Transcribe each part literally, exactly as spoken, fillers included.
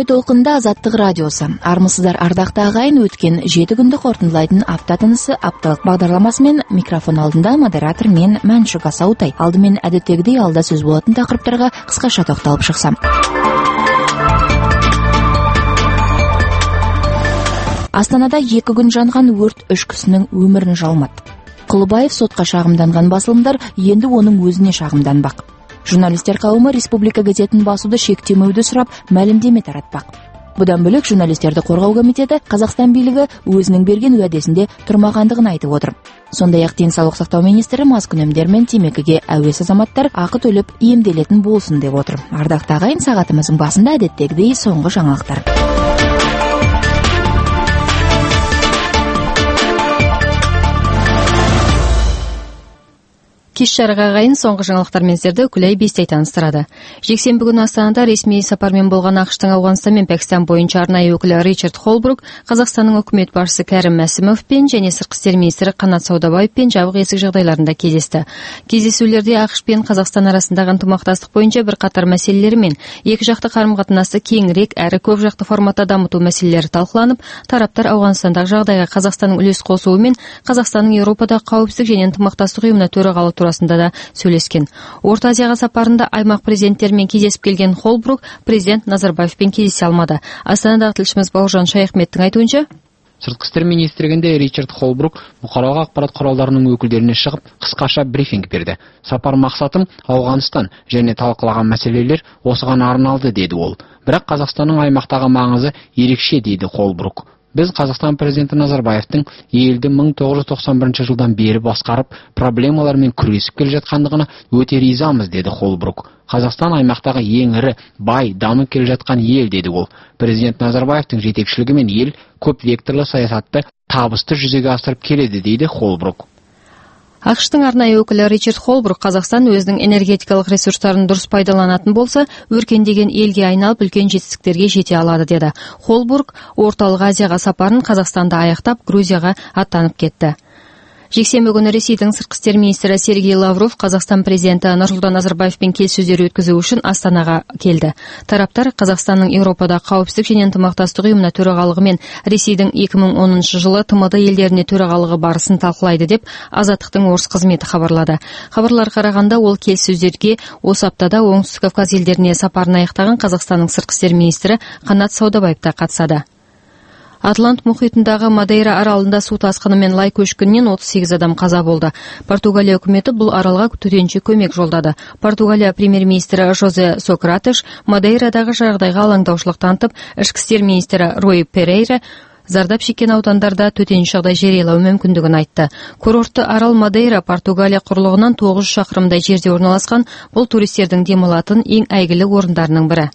толқында Азаттық радиосы. Армысыздар ардақта ағайын, өткен жеті күнді қорытындылайтын апта тынысы апталық бағдарламасымен микрофон алдында модератор мен Мәншүк Асаутай. Алдымен әдеттегідей алда сөз болатын тақырыптарға қысқаша тоқталып шықсам. Астанада екі күн жанған өрт үш кісінің өмірін жалмады. Құлыбаев сотқа шағымданған басылымдар енді оның өзіне шағымданбақ. Журналистер қауымы Республика газетін басуды шектемеуді сұрап, мәлімдеме таратпақ. Бұдан бөлек журналистерді қорғау комитеті Қазақстан билігі өзінің берген уәдесінде тұрмағандығын айтып отыр. Сондай-ақ денсаулық сақтау министрі маскүнемдер мен темекіге әуес азаматтар ақы төлеп емделетін болсын деп отыр. Ардақты ағайын, сағатымыздың басында әдеттегідей соңғы жаңалықтар. Кеш жарық ағайын, соңғы жаңалықтармен сіздерді Күләй Бестай таныстырады. Жексенбі күні Астанада ресми сапармен болған ақштың Ауғанстан мен Пәкістан бойынша арнайы өкілі Ричард Холбрук Қазақстанның үкімет басшысы Кәрім Мәсімовпен және сыртқы істер министрі Қанат Саудабаевпен жабық есік жағдайларында кездесті. Кездесулерде ақш пен Қазақстан арасындағы ынтымақтастық бойынша бірқатар мәселелері мен екі жақты қарым-қатынасты кеңірек әрі көп жақты форматта дамыту мәселелері талқыланып, тараптар Ауғанстандағы жағдайға Қазақстанның үлес қосуы мен Қазақстанның Еуропада қауіпсіздік және ынтымақтастық ұйымына төрағалық турасында да сөйлескен. Орта Азияға сапарында аймақ президенттерімен кездесіп келген Холбрук президент Назарбаевпен кездесе алмады. Астанадағы тілшіміз Бауыржан Шаяхметтің айтуынша, Сыртқы істер министрлігінде Ричард Холбрук бұқаралық ақпарат құралдарының өкілдеріне шығып, қысқаша брифинг берді. Сапар мақсатым Ауғанстан және талқылаған мәселелер осыған арналды деді ол. Бірақ Қазақстанның аймақтағы маңызы ерекше дейді Холбрук. Біз Қазақстан президенті Назарбаевтың елді мың тоғыз жүз тоқсан бірінші жылдан бері басқарып, проблемалармен күресіп келе жатқандығына өте ризамыз деді Холбрук. Қазақстан аймақтағы ең ірі, бай, дамып келе жатқан ел деді ол. Президент Назарбаевтың жетекшілігімен ел көп векторлы саясатты табысты жүзеге асырып келеді дейді Холбрук. ақштың арнайы өкілі Ричард Холбрук Қазақстан өзінің энергетикалық ресурстарын дұрыс пайдаланатын болса, өркендеген елге айналып үлкен жетістіктерге жете алады деді. Холбрук Орталық Азияға сапарын Қазақстанда аяқтап, Грузияға аттанып кетті. Жексенбі күні Ресейдің сыртқы істер министрі Сергей Лавров Қазақстан президенті Нұрсұлтан Назарбаевпен келіссөздер өткізу үшін Астанаға келді. Тараптар Қазақстанның Еуропада қауіпсіздік және ынтымақтастық ұйымына төрағалығы мен Ресейдің екі мың оныншы жылы тмд елдеріне төрағалығы барысын талқылайды деп Азаттықтың орыс қызметі хабарлады. Хабарлар қарағанда ол келіссөздерге осы аптада Оңтүстік Кавказ елдеріне сапарын аяқтаған Қазақстанның сыртқы істер министрі Қанат Саудабаев та қатысады. Атлант мұхитындағы Мадейра аралында су тасқыны мен лай көшкінінен отыз сегіз адам қаза болды. Португалия үкіметі бұл аралға төтенше көмек жолдады. Португалия премьер-министрі Жозе Сократеш Мадейрадағы жағдайға алаңдаушылық танытып, ішкі істер министрі Рой Перейра зардап шеккен аудандарда төтенше жағдай жариялау мүмкіндігін айтты. Курортты арал Мадейра Португалия құрлығынан тоғыз жүз шақырымдай жерде орналасқан, бұл туристердің демалатын ең әйгілі орындарының бірі.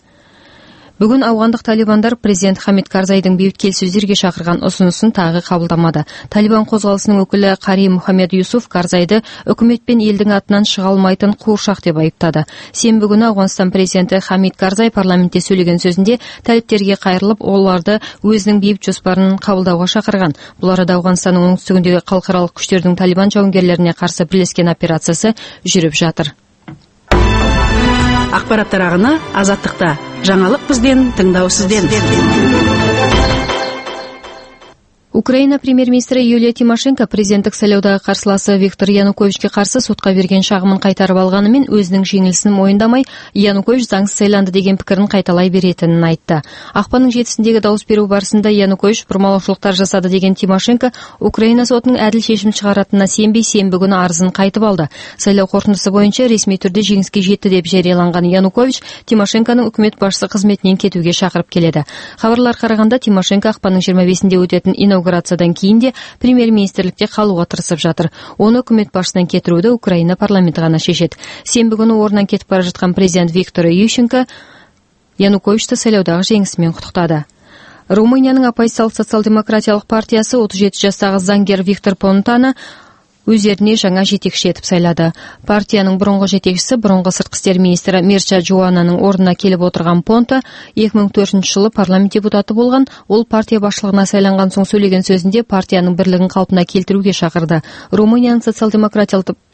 Бүгін ауғандық талибандар президент Хамид Карзайдың бейбіт келіссөздерге шақырған ұсынысын тағы қабылдамады. Талибан қозғалысының өкілі Қари Мұхаммед Юсуф Карзайды үкімет пен елдің атынан шыға алмайтын қуыршақ деп айыптады. Сенбі күні Ауғанстан президенті Хамид Карзай парламентте сөйлеген сөзінде талиптерге қайырылып, оларды өзінің бейбіт жоспарын қабылдауға шақырған. Бұл арада Ауғанстанның оңтүстігіндегі халықаралық күштердің талибан жауынгерлеріне қарсы бірлескен операциясы жүріп жатыр. Ақпараттар ағыны Азаттықта. Жаңалық бізден, тыңдау сізден. Украина премьер-министрі Юлия Тимошенко президенттік сайлаудағы қарсыласы Виктор Януковичке қарсы сотқа берген шағымын қайтарып алғанымен өзінің жеңілісін мойындамай, Янукович заңсыз сайланды деген пікірін қайталай беретінін айтты. Ақпанның жетісіндегі дауыс беру барысында Янукович бұрмалаушылықтар жасады деген Тимошенко Украина сотының әділ шешім шығаратынына сенбей сенбі күні арызын қайтып алды. Сайлау қорытындысы бойынша ресми түрде жеңіске жетті деп жарияланған Янукович Тимошенконың үкімет басшысы қызметінен кетуге шақырып келеді. Хабарлар қарағанда Тимошенко ақпанның жиырма бесінде өтетін инаугурациядан кейін де премьер-министрлікте қалуға тырысып жатыр. Оны үкімет басшысынан кетіруді Украина парламенті ғана шешеді. Сенбі күні орнынан кетіп бара жатқан президент Виктор Ющенко Януковичті сайлаудағы жеңісімен құттықтады. Румынияның оппозициялық социал-демократиялық партиясы отыз жеті жастағы заңгер Виктор Понтаны өздеріне жаңа жетекші етіп сайлады. Партияның бұрынғы жетекшісі бұрынғы сыртқы істер министрі Мирча Джоананың орнына келіп отырған Понта екі мың төртінші жылы парламент депутаты болған. Ол партия басшылығына сайланған соң сөйлеген сөзінде партияның бірлігін қалпына келтіруге шақырды. Румынияның социал-демократиялық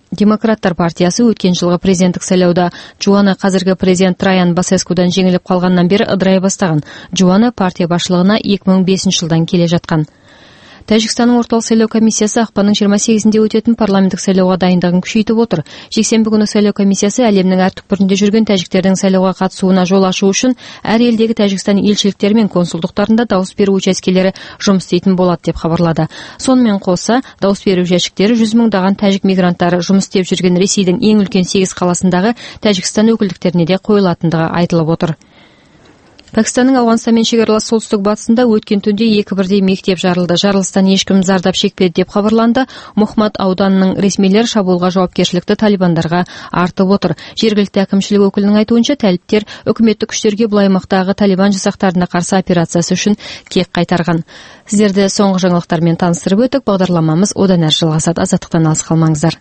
Демократтар партиясы өткен жылғы президенттік сайлауда Жуана қазіргі президент Траян Басескудан жеңіліп қалғаннан бері ыдырай бастаған. Жуана партия басшылығына екі мың бесінші жылдан келе жатқан. Тәжікстанның орталық сайлау комиссиясы ақпанның жиырма сегізінде өтетін парламенттік сайлауға дайындығын күшейтіп отыр. Жексенбі күні сайлау комиссиясы әлемнің әр түкпірінде жүрген тәжіктердің сайлауға қатысуына жол ашу үшін әр елдегі Тәжікстан елшіліктері мен консулдықтарында дауыс беру учаскелері жұмыс істейтін болады деп хабарлады. Сонымен қоса, дауыс беру жәшіктері жүз мыңдаған тәжік мигранттары жұмыс істеп жүрген Ресейдің ең үлкен сегіз қаласындағы Тәжікстан өкілдіктеріне де қойылатындығы айтылып отыр. Пәкістанның Ауғанстанмен шекаралас солтүстік батысында өткен түнде екі бірдей мектеп жарылды. Жарылыстан ешкім зардап шекпеді деп хабарланды. Мохмад ауданының ресмилер шабуылға жауапкершілікті талибандарға артып отыр. Жергілікті әкімшілік өкілінің айтуынша, талиптер үкіметтік күштерге бұл аймақтағы талибан жасақтарына қарсы операциясы үшін кек қайтарған. Сіздерді соңғы жаңалықтармен таныстырып өттік. Бағдарламамыз одан әрі жалғасады. Азаттықтан алыс қалмаңыздар.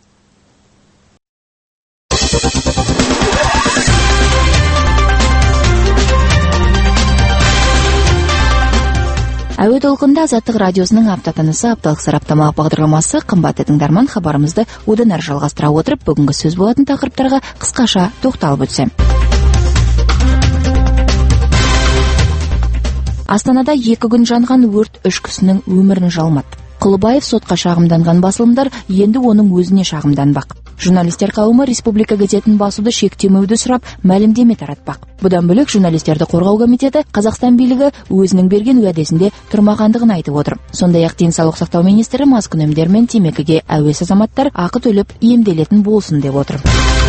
Әуе толқында Азаттық радиосының аптатанысы апталық сараптама бағдарламасы. Қымбатты тыңдарман, хабарымызды одан әрі жалғастыра отырып, бүгінгі сөз болатын тақырыптарға қысқаша тоқталып өтсем. Астанада екі күн жанған өрт үш кісінің өмірін жалмады. Құлыбаев сотқа шағымданған басылымдар енді оның өзіне шағымданбақ. Журналистер қауымы Республика газетін басуды шектемеуді сұрап, мәлімдеме таратпақ. Бұдан бөлек журналистерді қорғау комитеті Қазақстан билігі өзінің берген уәдесінде тұрмағандығын айтып отыр. Сондай-ақ денсаулық сақтау министрі маскүнемдер мен темекіге әуес азаматтар ақы төлеп емделетін болсын деп отыр.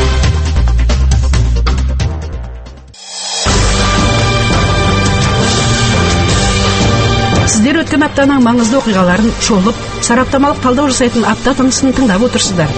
Сіздер өткен аптаның маңызды оқиғаларын шолып, сараптамалық талдау жасайтын апта тынысын тыңдап отырсыздар.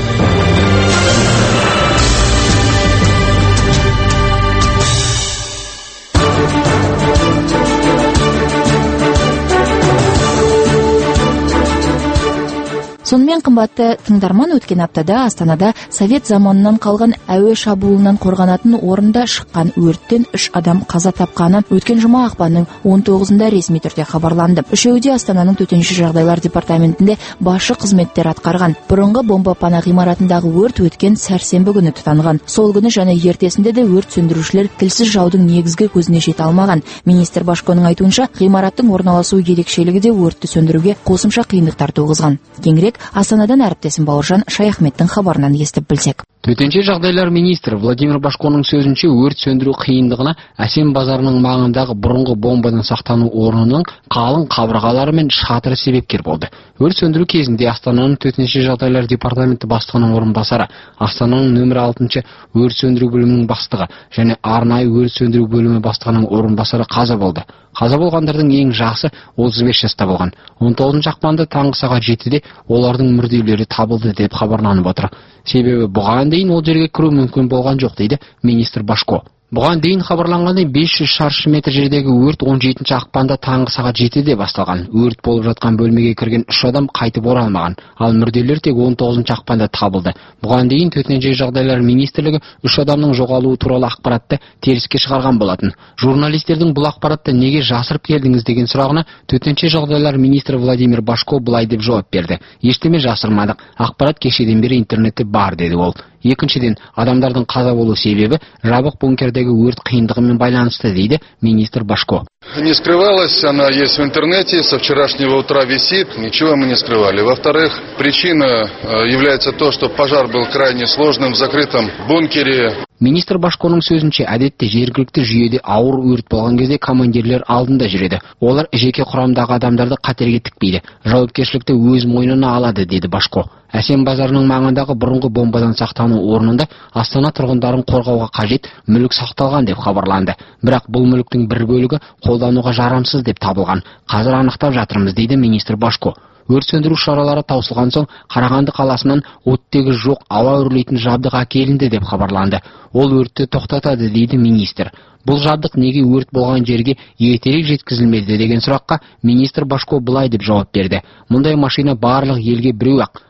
Сонымен қымбатты тыңдарман, өткен аптада Астанада Совет заманынан қалған әуе шабуылынан қорғанатын орында шыққан өрттен үш адам қаза тапқаны өткен жұма ақпанның он тоғызында ресми түрде хабарланды. Үшеуі де Астананың төтенше жағдайлар департаментінде басшы қызметтер атқарған. Бұрынғы бомба пана ғимаратындағы өрт өткен сәрсенбі күні тұтанған. Сол күні және ертесінде де өрт сөндірушілер тілсіз жаудың негізгі көзіне жете алмаған. Министр Башконың айтуынша, ғимараттың орналасу ерекшелігі де өртті сөндіруге қосымша қиындықтар туғызған. Кеңірек Астанадан әріптесім Бауыржан Шаяхметтің хабарынан естіп білсек. Төтенше жағдайлар министрі Владимир Башконың сөзінше, өрт сөндіру қиындығына Әсем базарының маңындағы бұрынғы бомбадан сақтану орнының қалың қабырғалары мен шатыры себепкер болды. Өрт сөндіру кезінде Астананың төтенше жағдайлар департаменті бастығының орынбасары, Астананың нөмір алтыншы өрт сөндіру бөлімінің бастығы және арнайы өрт сөндіру бөлімі бастығының орынбасары қаза болды. Қаза болғандардың ең жасы отыз бес жаста болған. он тоғызыншы ақпанда таңғы сағат жетіде олардың мүрделері табылды деп хабарланып отыр. Себебі бұған дейін ол жерге кіру мүмкін болған жоқ, дейді министр Башко. Бұған дейін хабарланғандай бес жүз шаршы метр жердегі өрт он жетінші ақпанда таңғы сағат жетіде басталған. Өрт болып жатқан бөлмеге кірген үш адам қайтып оралмаған, ал мүрделер тек он тоғызыншы ақпанда табылды. Бұған дейін төтенше жағдайлар министрлігі үш адамның жоғалуы туралы ақпаратты теріске шығарған болатын. Журналистердің бұл ақпаратты неге жасырып келдіңіз деген сұрағына төтенше жағдайлар министрі Владимир Башко былай деп жауап берді. Ештеме жасырмадық, ақпарат кешеден бері интернетте бар, деді ол. Екіншіден, адамдардың қаза болу себебі жабық бункердегі өрт қиындығымен байланысты, дейді министр Башко. Не скрывалась, она есть в интернете, со вчерашнего утра висит, ничего мы не скрывали. Во-вторых, причина является то, что пожар был крайне сложным в закрытом бункере. Министр Башконың сөзінше, әдетте жергілікті жүйеде ауыр өрт болған кезде командирлер алдында жүреді. Олар жеке құрамдағы адамдарды қатерге тікпейді, жауапкершілікті өз мойнына алады, деді Башко. Әсем базарының маңындағы бұрынғы бомбадан сақтану орнында Астана тұрғындарын қорғауға қажет мүлік сақталған деп хабарланды. Бірақ бұл мүліктің бір бөлігі қолдануға жарамсыз деп табылған. Қазір анықтап жатырмыз, дейді министр Башко. Өрт сөндіру шаралары таусылған соң Қарағанды қаласынан оттегі жоқ ауа үрлейтін жабдық әкелінді деп хабарланды. Ол өртті тоқтатады, дейді министр. Бұл жабдық неге өрт болған жерге ертерек жеткізілмеді деген сұраққа министр Башко былай деп жауап берді. Мұндай машина барлық елге біреу ақ,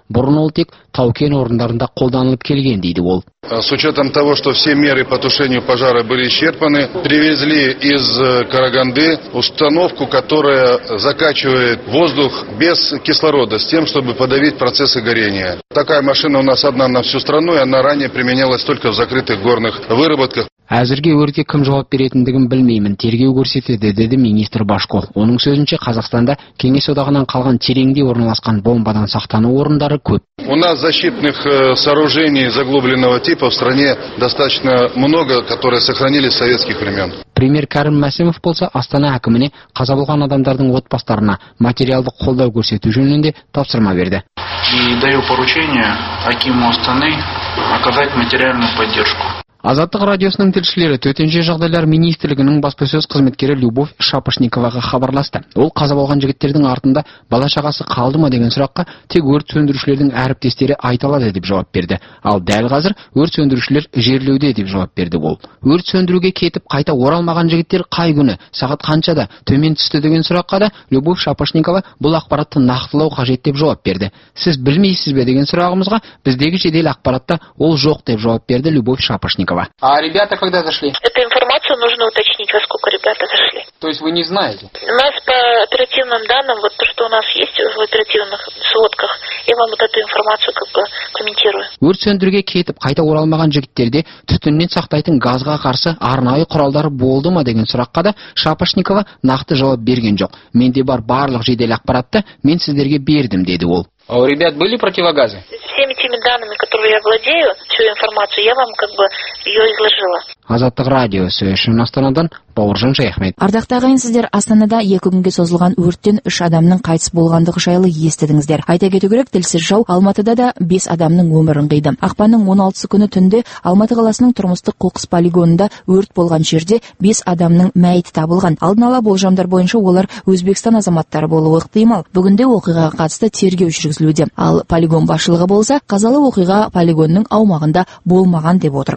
бұрын ол тек тау-кен орындарында қолданылып келген дейді ол. С учетом того, что все меры по тушению пожара были исчерпаны, привезли из Караганды установку, которая закачивает воздух без кислорода, с тем, чтобы подавить процессы горения. Такая машина у нас одна на всю страну, и она ранее применялась только в закрытых горных выработках. Әзірге өртке кім жауап беретіндігін білмеймін, тергеу көрсетеді, деді министр Башко. Оның сөзінше, Қазақстанда Кеңес одағынан қалған тереңде орналасқан бомбадан сақтану орындары көп. У нас защитных сооружений заглубленного типа в стране достаточно много, которые сохранились с советских времен. Премьер Кәрім Мәсімов болса, Астана әкіміне қаза болған адамдардың отбасыларына материалдық қолдау көрсету жөнінде тапсырма берді. И даю поручение Акиму Астаны оказать материальную поддержку. Азаттық радиосының тілшілері төтенше жағдайлар министрлігінің баспасөз қызметкері Любовь Шапошниковаға хабарласты. Ол қаза болған жігіттердің артында бала шағасы қалды ма деген сұраққа тек өрт сөндірушілердің әріптестері айта алады деп жауап берді. Ал дәл қазір өрт сөндірушілер жерлеуде деп жауап берді ол. Өрт сөндіруге кетіп қайта оралмаған жігіттер қай күні, сағат қаншада төмен түсті деген сұраққа да Любовь Шапошникова бұл ақпаратты нақтылау қажет деп жауап берді. Сіз білмейсіз бе деген сұрағымызға біздегі жедел ақпаратта ол жоқ деп жауап берді Любовь Шапошникова. А ребята когда зашли? Эту информацию нужно уточнить, во сколько ребята зашли. То есть вы не знаете? У нас по оперативным данным, вот то, что у нас есть в оперативных сводках, я вам вот эту информацию как бы комментирую. Өрт сөндіруге кетіп қайта оралмаған жігіттерде түтіннен сақтайтын газға қарсы арнайы құралдары болды ма деген сұраққа да Шапошникова нақты жауап берген жоқ. Менде бар барлық жедел ақпаратты мен сіздерге бердім, деді ол. А у ребят были противогазы? Всеми теми данными, которые я владею, всю информацию, я вам как бы ее изложила. Азаттық радиосы үшін Астанадан Бауыржан Шаяхмет. Ардақты ағайын, сіздер Астанада екі күнге созылған өрттен үш адамның қайтыс болғандығы жайлы естідіңіздер. Айта кету керек, тілсіз жау Алматыда да бес адамның өмірін қиды. Ақпанның он алтысы күні түнде Алматы қаласының тұрмыстық қоқыс полигонында өрт болған жерде бес адамның мәйіті табылған. Алдын ала болжамдар бойынша олар Өзбекстан азаматтары болуы ықтимал. Бүгінде оқиғаға қатысты тергеу жүргізілуде. Ал полигон басшылығы болса, қазалы оқиға полигонның аумағында болмаған деп отыр.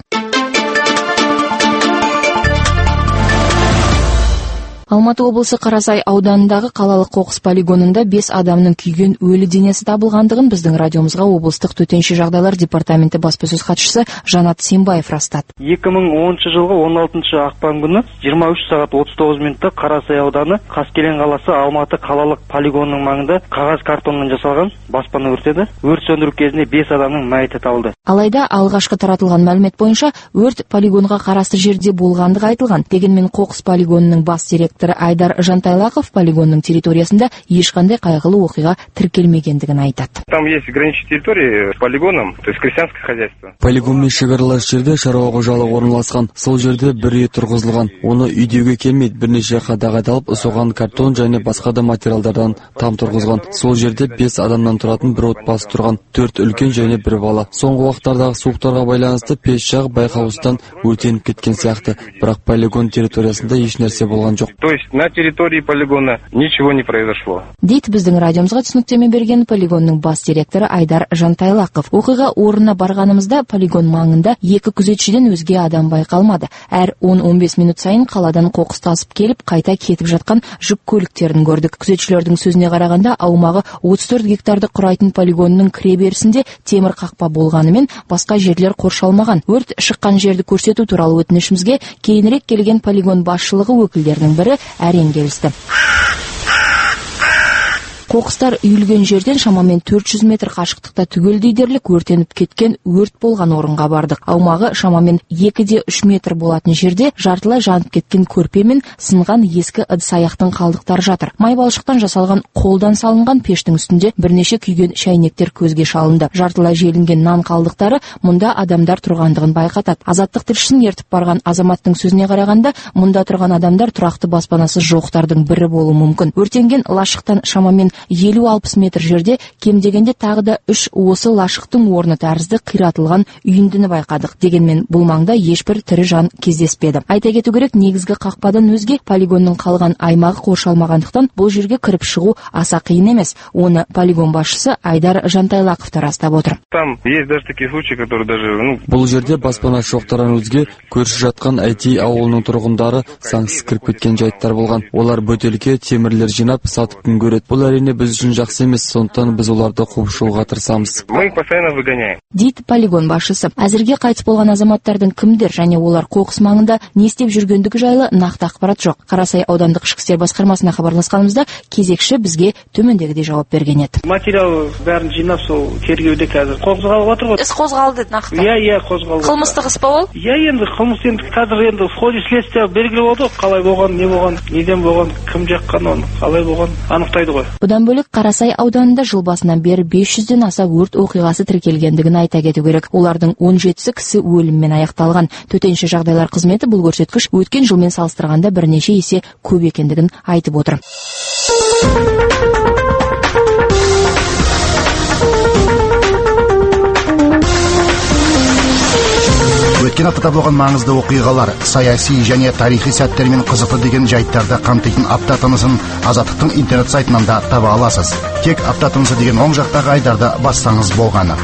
Алматы облысы Қарасай ауданындағы қалалық қоқыс полигонында бес адамның күйген өлі денесі табылғандығын біздің радиомызға облыстық төтенше жағдайлар департаменті баспасөз хатшысы Жанат Сембаев растады. екі мың оныншы жылғы он алтыншы ақпан күні жиырма үш сағат отыз тоғыз минутта Қарасай ауданы Қаскелең қаласы Алматы қалалық полигонының маңында қағаз картоннан жасалған баспана өртеді. Өрт сөндіру кезінде бес адамның мәйіті табылды. Алайда алғашқы таратылған мәлімет бойынша өрт полигонға қарасты жерде болғандығы айтылған. Дегенмен қоқыс полигонының бас директоры Айдар Жантайлақов полигонның территориясында ешқандай қайғылы оқиға тіркелмегендігін айтады. Там есть граничные территории с полигоном, то есть крестьянское хозяйство. Полигонмен шекаралас жерде шаруа қожалығы орналасқан. Сол жерде бір үй тұрғызылған. Оны үйдеуге келмейді, бірнеше қадағаталып соған картон және басқа да материалдардан там тұрғызған. Сол жерде бес адамнан тұратын бір отбасы тұрған, төрт үлкен және бір бала. Соңғы уақыттардағы суықтарға байланысты пеш жағып байқаусыздан өртеніп кеткен сияқты, бірақ полигон территориясында еш нәрсе болған жоқ. То есть на территории полигона ничего не произошло. Дейді біздің радиомызға түсініктеме берген полигонның бас директоры Айдар Жантайлақов. Оқиға орнына барғанымызда полигон маңында екі күзетшіден өзге адам байқалмады. Әр он он бес минут сайын қаладан қоқыс тасып келіп, қайта кетіп жатқан жүк көліктерін көрдік. Күзетшілердің сөзіне қарағанда, аумағы отыз төрт гектарды құрайтын полигонның кіреберісінде темір қақпа болғанымен басқа жерлер қоршалмаған. Өрт шыққан жерді көрсету туралы өтінішімізге кейінірек келген полигон басшылығы өкілдерінің бірі әрең келісті. Қоқыстар үйілген жерден шамамен төрт жүз метр қашықтықта түгелдей дерлік өртеніп кеткен өрт болған орынға бардық. Аумағы шамамен екі де үш метр болатын жерде жартылай жанып кеткен көрпе мен сынған ескі ыдыс-аяқтың қалдықтары жатыр. Май балшықтан жасалған қолдан салынған пештің үстінде бірнеше күйген шәйнектер көзге шалынды. Жартылай желінген нан қалдықтары мұнда адамдар тұрғандығын байқатады. Азаттық тілшісін ертіп барған азаматтың сөзіне қарағанда, мұнда тұрған адамдар тұрақты баспанасыз жоқтардың бірі болуы мүмкін. Өртенген лашықтан шамамен елу алпыс метр жерде кем дегенде тағы да үш осы лашықтың орны тәрізді қиратылған үйіндіні байқадық. Дегенмен бұл маңда ешбір тірі жан кездеспеді. Айта кету керек, негізгі қақпадан өзге полигонның қалған аймағы қоршалмағандықтан бұл жерге кіріп шығу аса қиын емес. Оны полигон басшысы Айдар Жантайлақов растап отыр. Там есть даже такие случаи, которые даже, ну, бұл жерде баспана жоқтардан өзге көрші жатқан Айти ауылының тұрғындары заңсыз кіріп кеткен жайттар болған. Олар бөтелке темірлер жинап сатып күн көреді. Бұл әрине әрине біз үшін жақсы емес, сондықтан біз оларды қуып шығуға тырысамыз. Мы их постоянно выгоняем. Дейді полигон басшысы. Әзірге қайтыс болған азаматтардың кімдер және олар қоқыс маңында не істеп жүргендігі жайлы нақты ақпарат жоқ. Қарасай аудандық ішкі істер басқармасына хабарласқанымызда кезекші бізге төмендегідей жауап берген еді. Материал бәрін жинап сол тергеуде қазір қозғалып отыр ғой. Іс қозғалды нақты. Иә, иә, қозғалды. Қылмыстық іс па ол? Иә, енді қылмыс енді қазір енді в ходе следствия белгілі болды, қалай болған, не болған, неден болған, кім жаққан оны, қалай болған анықтайды ғой. Бұдан бөлек Қарасай ауданында жыл басынан бері бес жүзден аса өрт оқиғасы тіркелгендігін айта кету керек. Олардың он жетісі кісі өліммен аяқталған. Төтенше жағдайлар қызметі бұл көрсеткіш өткен жылмен салыстырғанда бірнеше есе көп екендігін айтып отыр. Өткен аптада болған маңызды оқиғалар, саяси және тарихи сәттермен қызықты деген жайттарды қамтитын апта тынысын Азаттықтың интернет сайтынан да таба аласыз. Тек апта тынысы деген оң жақтағы айдарды бассаңыз болғаны.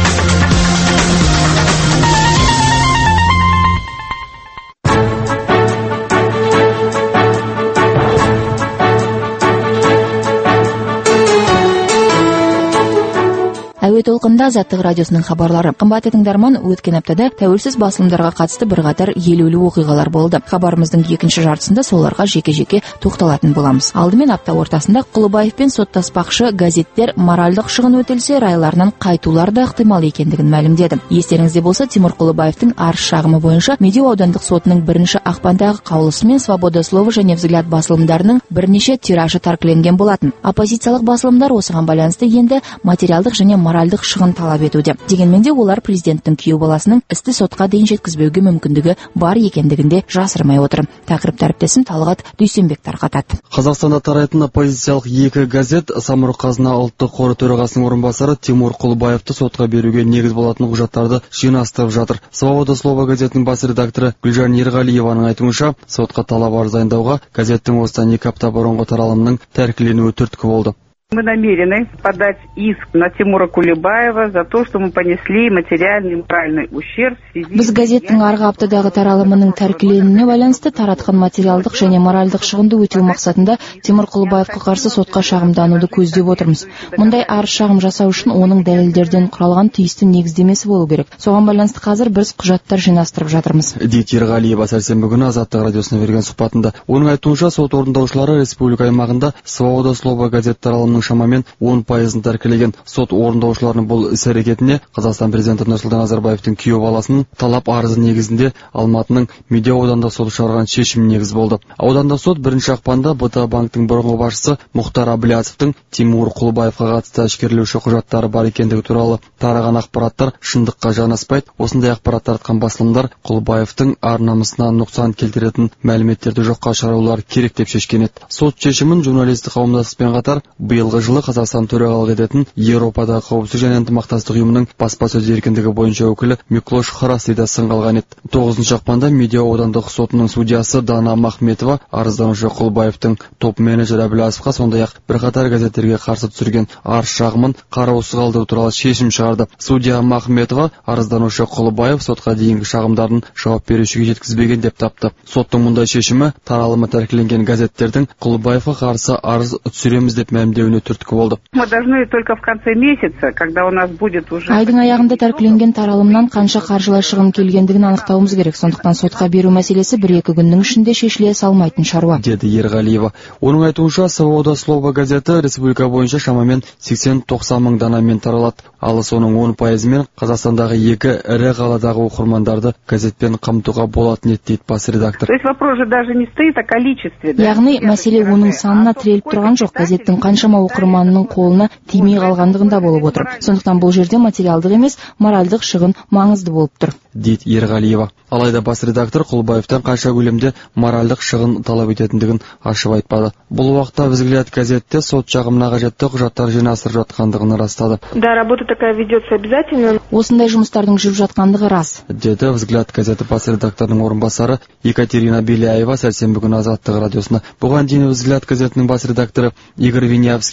Әуе толқында Азаттық радиосының хабарлары. Қымбатты тыңдарман, өткен аптада тәуелсіз басылымдарға қатысты бірқатар елеулі оқиғалар болды. Хабарымыздың екінші жартысында соларға жеке-жеке тоқталатын боламыз. Алдымен апта ортасында Құлыбаевпен соттаспақшы газеттер моральдық шығын өтелсе, райларынан қайтулар да ықтимал екендігін мәлімдеді. Естеріңізде болса, Тимур Құлыбаевтың арыз шағымы бойынша Медеу аудандық сотының бірінші ақпандағы қаулысымен Свобода слова және Взгляд басылымдарының бірнеше тиражы тәркіленген болатын. Оппозициялық басылымдар осыған байланысты енді материалдық және моральдық шығын талап етуде. Дегенмен де олар президенттің күйеу баласының істі сотқа дейін жеткізбеуге мүмкіндігі бар екендігінде жасырмай отыр. Тақырып әріптесім Талғат Дүйсенбек тарқатады. Қазақстанда тарайтын оппозициялық екі газет Самұрық Қазына ұлттық қоры төрағасының орынбасары Тимур Құлыбаевты сотқа беруге негіз болатын құжаттарды жинастырып жатыр. Свобода слова газетінің бас редакторы Гүлжан Ерғалиеваның айтуынша, сотқа талап арыз дайындауға газеттің осыдан екі апта бұрынғы таралымының тәркіленуі түрткі болды. Мы намерены подать иск на Тимура Кулебаева за то, что мы понесли материальный и моральный ущерб в связи. Біз газеттің арғы аптадағы таралымының тәркіленуіне байланысты таратқан материалдық және моральдық шығынды өтеу мақсатында Тимур Құлыбаевқа қарсы сотқа шағымдануды көздеп отырмыз. Мұндай арыз шағым жасау үшін оның дәлелдерден құралған тиісті негіздемесі болу керек. Соған байланысты қазір біз құжаттар жинастырып жатырмыз. Дейді Ерғалиева сәрсенбі күні Азаттық радиосына берген сұхбатында. Оның айтуынша, сот орындаушылары республика аймағында Свобода слова газет таралымының шамамен он пайызын тәркілеген. Сот орындаушыларының бұл іс-әрекетіне Қазақстан президенті Нұрсұлтан Назарбаевтың күйеу баласының талап арызы негізінде Алматының Медеу аудандық соты шығарған шешім негіз болды. Аудандық сот бірінші ақпанда Б Т банктың бұрынғы басшысы Мұхтар Абляцовтың Тимур Құлыбаевқа қатысты әшкерелеуші құжаттары бар екендігі туралы тараған ақпараттар шындыққа жанаспайды. Осындай ақпарат таратқан басылымдар Құлыбаевтың ар-намысына нұқсан келтіретін мәліметтерді жоққа шығарулар керек деп шешкен еді. Сот шешімін журналистік қауымдастықпен қатар биылғы жылы Қазақстан төрағалық ететін Еуропадағы қауіпсіздік және ынтымақтастық ұйымының баспасөз еркіндігі бойынша өкілі Миклош Хараси да сынға алған еді. тоғызыншы ақпанда Медеу аудандық сотының судьясы Дана Махметова арызданушы Құлыбаевтың топ менеджері Абляцовқа, сондай-ақ бірқатар газеттерге қарсы түсірген арыз шағымын қараусыз қалдыру туралы шешім шығарды. Судья Махметова арызданушы Құлыбаев сотқа дейінгі шағымдарын жауап берушіге жеткізбеген деп тапты. Соттың мұндай шешімі таралымы тәркіленген газеттердің Құлыбаевқа қарсы арыз түсіреміз деп мәлімдеуіне түрткі болды. Мы должны только в конце месяца, когда у нас будет уже айдың аяғында тәркіленген таралымнан қанша қаржылай шығын келгендігін анықтауымыз керек. Сондықтан сотқа беру мәселесі бір-екі күннің ішінде шешіле салмайтын шаруа, деді Ерғалиева. Оның айтуынша, Свобода слова газеті республика бойынша шамамен сексен-тоқсан мың данамен таралады. Ал соның он пайызымен Қазақстандағы екі ірі қаладағы оқырмандарды газетпен қамтуға болатын еді, дейді бас редактор. То есть вопрос же даже не стоит о количестве. Яғни мәселе оның санына тіреліп тұрған жоқ, газеттің қаншама оқырманының қолына тимей қалғандығында болып отыр. Сондықтан бұл жерде материалдық емес, моральдық шығын маңызды болып тұр, дейді Ерғалиева. Алайда бас редактор Құлыбаевтан қанша көлемде моральдық шығын талап ететіндігін ашып айтпады. Бұл уақытта Взгляд газетте сот жағымына қажетті құжаттар жинастырып жатқандығын растады. Да, работа такая ведется обязательно. Осындай жұмыстардың жүріп жатқандығы рас, деді Взгляд газеті бас редакторының орынбасары Екатерина Беляева сәрсенбі күні Азаттық радиосына. Бұған дейін Взгляд газетінің бас редакторы Игорь Винявский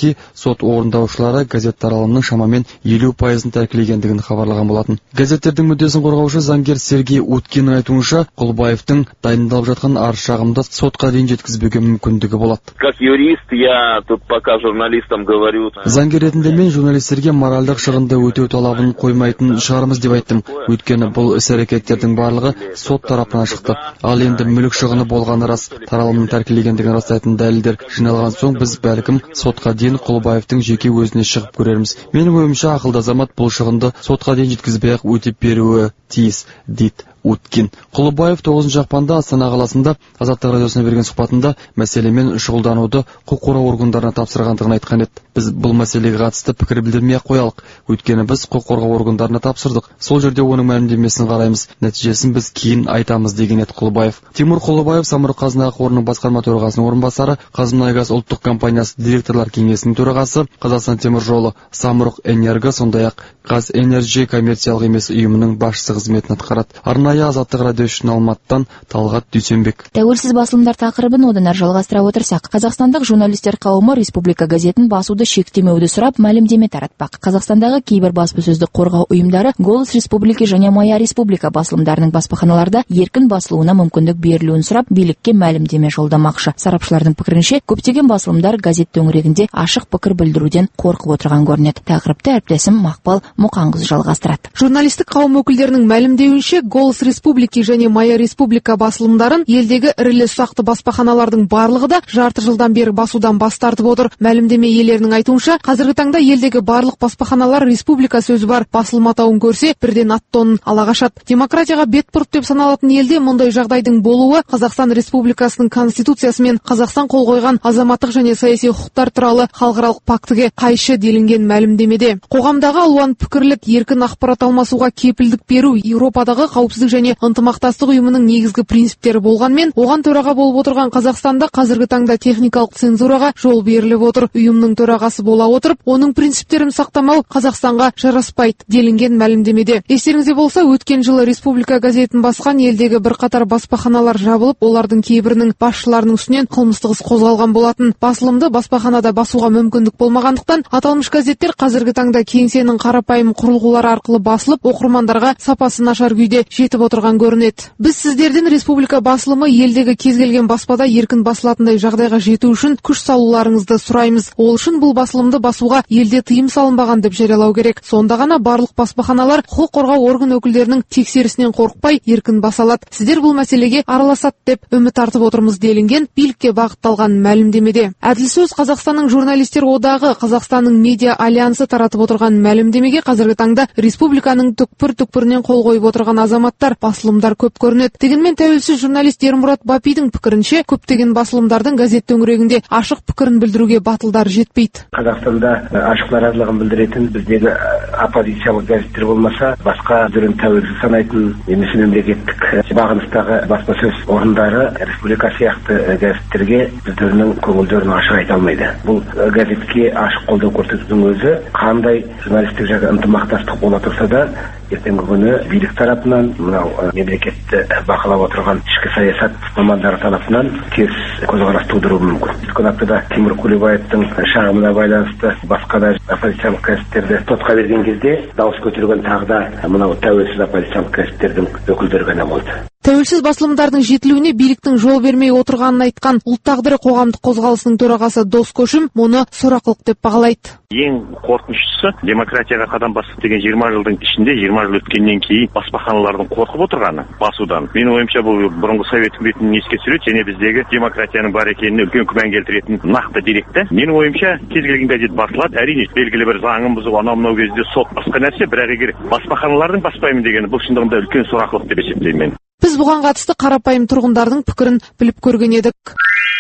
Жириновский сот орындаушылары газет таралымының шамамен елу пайызын тәркілегендігін хабарлаған болатын. Газеттердің мүддесін қорғаушы заңгер Сергей Уткиннің айтуынша, Құлбаевтың дайындалып жатқан арыз шағымды сотқа дейін жеткізбеуге мүмкіндігі болады. Как юрист, я тут пока журналистам говорю. Заңгер ретінде мен журналистерге моральдық шығынды өтеу талабын қоймайтын шығармыз деп айттым. Өйткені бұл іс-әрекеттердің барлығы сот тарапынан шықты. Ал енді мүлік шығыны болғаны рас, таралымның тәркілегендігін растайтын дәлелдер жиналған соң біз бәлкім сотқа дейін Құлбаевтың жеке өзіне шығып көрерміз. Менің ойымша ақылды азамат бұл шығынды сотқа дейін жеткізбей-ақ өтеп беруі тиіс, дейді Уткин. Құлбаев тоғызыншы ақпанда Астана қаласында Азаттық радиосына берген сұхбатында мәселемен шұғылдануды құқық қорғау органдарына тапсырғандығын айтқан еді. Біз бұл мәселеге қатысты пікір білдірмей-ақ қоялық. Өйткені біз құқық қорғау органдарына тапсырдық. Сол жерде оның мәлімдемесін қараймыз, нәтижесін біз кейін айтамыз деген еді Құлбаев. Тимур Құлбаев Самұрық-Қазына қорының басқарма төрағасының орынбасары, Қазмұнайгаз ұлттық компаниясы директорлар кеңесінің төрағасы, Қазақстан темір жолы, Самұрық-Энерго, сондай-ақ Қазэнерджи коммерциялық емес ұйымының басшысы қызметін атқарады. Арнайы Азаттық радио үшін Алматыдан Талғат Дүйсенбек. Тәуелсіз басылымдар тақырыбын одан әрі жалғастыра отырсақ, Қазақстандық журналистер қауымы Республика газетін басуды шектемеуді сұрап мәлімдеме таратпақ. Қазақстандағы кейбір баспасөзді қорғау ұйымдары Голос Республики және Моя Республика басылымдарының баспаханаларда еркін басылуына мүмкіндік берілуін сұрап, билікке мәлімдеме жолдамақшы. Сарапшылардың пікірінше, көптеген басылымдар газет төңірегінде ашық пікір білдіруден қорқып отырған көрінеді. Тақырыпты әріптесім Мақпал Мұқанқызы жалғастырады. Журналистік қауым өкілдерінің мәлімдеуінше, Голос Республики және Моя Республика басылымдарын елдегі ірілі ұсақты баспаханалардың барлығы да жарты жылдан бері басудан бас тартып отыр. Мәлімдеме иелерінің айтуынша, қазіргі таңда елдегі барлық баспаханалар республика сөзі бар басылым атауын көрсе, бірден ат-тонын ала қашады. Демократияға бет бұрып деп саналатын елде мұндай жағдайдың болуы Қазақстан Республикасының Конституциясы мен Қазақстан қол қойған азаматтық және саяси құқықтар туралы халықаралық пактіге қайшы делінген мәлімдемеде. Қоғамдағы алуан пікірлік, еркін ақпарат алмасуға кепілдік беру Еуропадағы қауіпсіздік және ынтымақтастық ұйымының негізгі принциптері болғанмен, оған төраға болып отырған Қазақстанда қазіргі таңда техникалық цензураға жол беріліп отыр. Ұйымның төрағасы бола отырып, оның принциптерін сақтамау Қазақстанға жараспайды делінген мәлімдемеде. Естеріңізде болса, өткен жылы Республика газетін басқан елдегі бірқатар баспаханалар жабылып, олардың кейбірінің басшыларының үстінен қылмыстық іс қозғалған болатын. Басылымды баспаханада басуға мүмкіндік болмағандықтан, аталмыш газеттер қазіргі таңда кеңсенің қарапайым құрылғылары арқылы басылып, оқырмандарға сапасы нашар күйде жетіп отырған көрінеді. Біз сіздерден республика басылымы елдегі кез келген баспада еркін басылатындай жағдайға жету үшін күш салуларыңызды сұраймыз. Ол үшін бұл басылымды басуға елде тыйым салынбаған деп жариялау керек. Сонда ғана барлық баспаханалар құқық қорғау орган өкілдерінің тексерісінен қорықпай еркін баса алады. Сіздер бұл мәселеге араласады деп үміт артып отырмыз делінген билікке бағытталған мәлімдемеде. Әділ сөз Қазақстанның журналистер одағы, Қазақстанның медиа альянсы таратып отырған мәлімдемеге қазіргі таңда республиканың түкпір-түкпірінен қол қойып отырған азаматтар, басылымдар көп көрінеді. Дегенмен тәуелсіз журналист Ермұрат Бапидің пікірінше, көптеген басылымдардың газет төңірегінде ашық пікірін білдіруге батылдар жетпейді. Қазақстанда ашық наразылығын білдіретін біздегі оппозициялық газеттер болмаса, басқа өздерін тәуелсіз санайтын немесе мемлекеттік бағыныстағы баспасөз орындары республика сияқты газеттерге өздерінің көңілдерін ашық айта алмайды. Бұл газетке ашық қолдау көрсетудің өзі қандай журналистік жағы ынтымақтастық бола тұрса да, ертеңгі күні билік тарапынан, мынау мемлекетті бақылап отырған ішкі саясат мамандары тарапынан теріс көзқарас тудыруы мүмкін. Өткен аптада Тимур Құлбаевтың шағымына байланысты басқа да оппозициялық газеттерді сотқа берген кезде дауыс көтерген тағы да мынау тәуелсіз оппозициялық газеттердің өкілдері ғана болды. Тәуелсіз басылымдардың жетілуіне биліктің жол бермей отырғанын айтқан ұлт тағдыры қоғамдық қозғалысының төрағасы Дос Көшім мұны сорақылық деп бағалайды. Ең қорқыныштысы, демократияға қадам басып деген жиырма жылдың ішінде, жиырма жыл өткеннен кейін баспаханалардың қорқып отырғаны басудан. Менің ойымша бұл бұрынғы совет үкіметінің еске түсіреді және біздегі демократияның бар екеніне үлкен күмән келтіретін нақты деректі. Менің ойымша кез келген газет басылады. Әрине белгілі бір заңын бұзып, анау мынау кезде сот басқа нәрсе, бірақ егер баспаханалардың баспаймын дегені бұл шындығында үлкен сорақылық деп есептеймін. Біз бұған қатысты қарапайым тұрғындардың пікірін біліп көрген едік.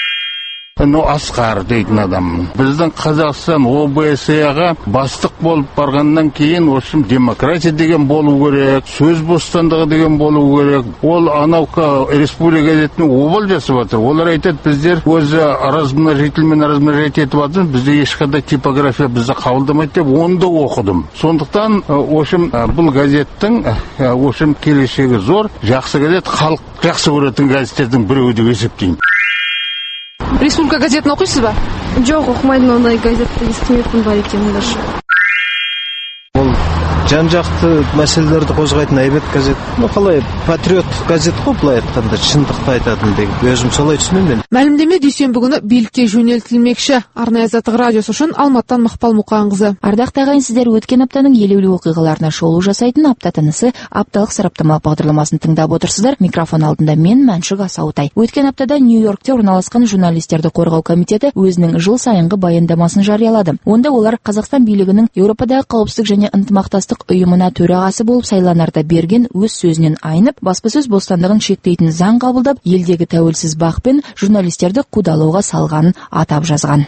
Ну, Асқар дейтін адам. Біздің Қазақстан о бэ эс е-ға бастық болып барғаннан кейін осым демократия деген болу керек, сөз бостандығы деген болу керек. Ол анаука республика газетінің обал жасап жатыр. Олар айтады, біздер өзі размножительмен размножать етіп жатыр, бізде ешқандай типография бізді қабылдамайды деп оны да оқыдым. Сондықтан осым бұл газеттің осым келешегі зор, жақсы газет, халық жақсы көретін газеттердің біреуі деп есептеймін. Республика газетін оқисыз ба? Жоқ, оқымайтын, ондай газетті естімеппін бар екенін даже. Ол жан-жақты мәселелерді қозғайтын әйбет газет. Ну, қалай, патриот газет қой, былай айтқанда, шындықты айтатын деген. Өзім солай түсінемін мен. Мәлімдеме дүйсенбі күні билікке жөнелтілмекші. Арнайы Азаттық радиосы үшін Алматтан Мақпал Мұқанқызы. Ардақты ағайын, сіздер өткен аптаның елеулі оқиғаларына шолу жасайтын апта тынысы апталық сараптамалық бағдарламасын тыңдап отырсыздар. Микрофон алдында мен Мәншүк Асаутай. Өткен аптада Нью-Йоркте орналасқан журналистерді қорғау комитеті өзінің жыл сайынғы баяндамасын жариялады. Онда олар Қазақстан билігінің Еуропадағы қауіпсіздік және ынтымақтастық ұйымына төрағасы болып сайланарда берген өз сөзінен айнып, баспасөз бостандығын шектейтін заң қабылдап, елдегі тәуелсіз бақ пен журналистерді қудалауға салғанын атап жазған.